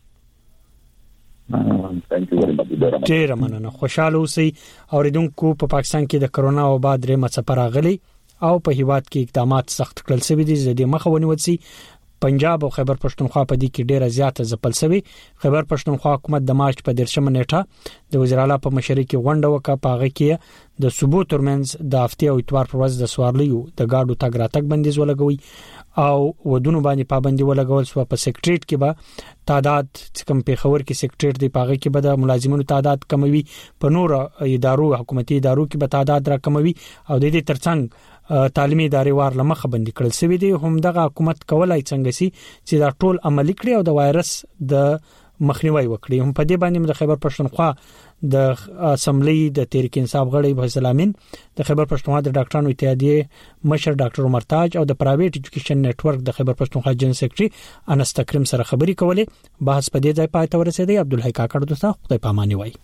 ثانک یو very much ډیر مننه خوشاله اوسئ اوریدونکو په پاکستان کې د کرونا وبا درې مڅ پراغلي او په هیواد کې اقدامات سخت کړل شوي دي زده مخه ونیول شي پنجاب او خیبر پښتونخوا په دې کې ډیره زیاته ځپل شوی. خیبر پښتونخوا حکومت د مارچ په دیرشمه نیټه د وزیر اعلی په مشرۍ کې غونډه وکړه. په هغه کې د صوبو ترمنځ د هفتې او اتوار پر ورځ د سوارلیو د گاډو تګ راتګ بندیز ولګوي او ودونو باندې پابندي ولګول شو. په سیکریټریټ کې به تعداد کم په خبر کې سیکریټریټ دی پاغه کې به د ملازمینو تعداد کموي. په نور ادارو حکومتي ادارو کې به تعداد را کموي او د دې ترڅنګ تعلیمي ادارې وار لمخه بندي کړل شوی دی. هم دغه حکومت کولای څنګه سي چې دا ټول عملي کړي او د وایرس د مخنیوي وکړي. هم په دې باندې د خیبر پښتونخوا د اسمبلی د تحریک انصاف غړي فیصل امین، د خیبر پښتونخوا د ډاکټرانو اتحادیې مشر ډاکټر عمر تاج او د پرایویټ ایجوکیشن نیټورک د خیبر پښتونخوا جنرال سیکریټري انس تکریم سره خبري کولې. بحث په دې ځای پای ته ورسېدی. عبدالحی کاکړ دوستا خدای پاماني وای.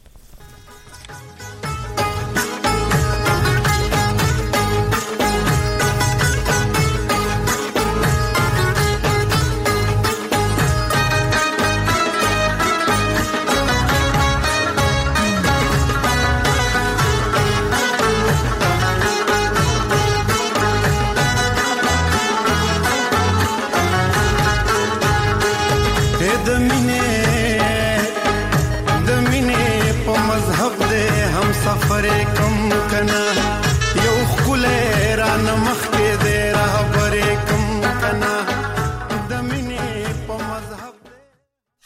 सफर कम कना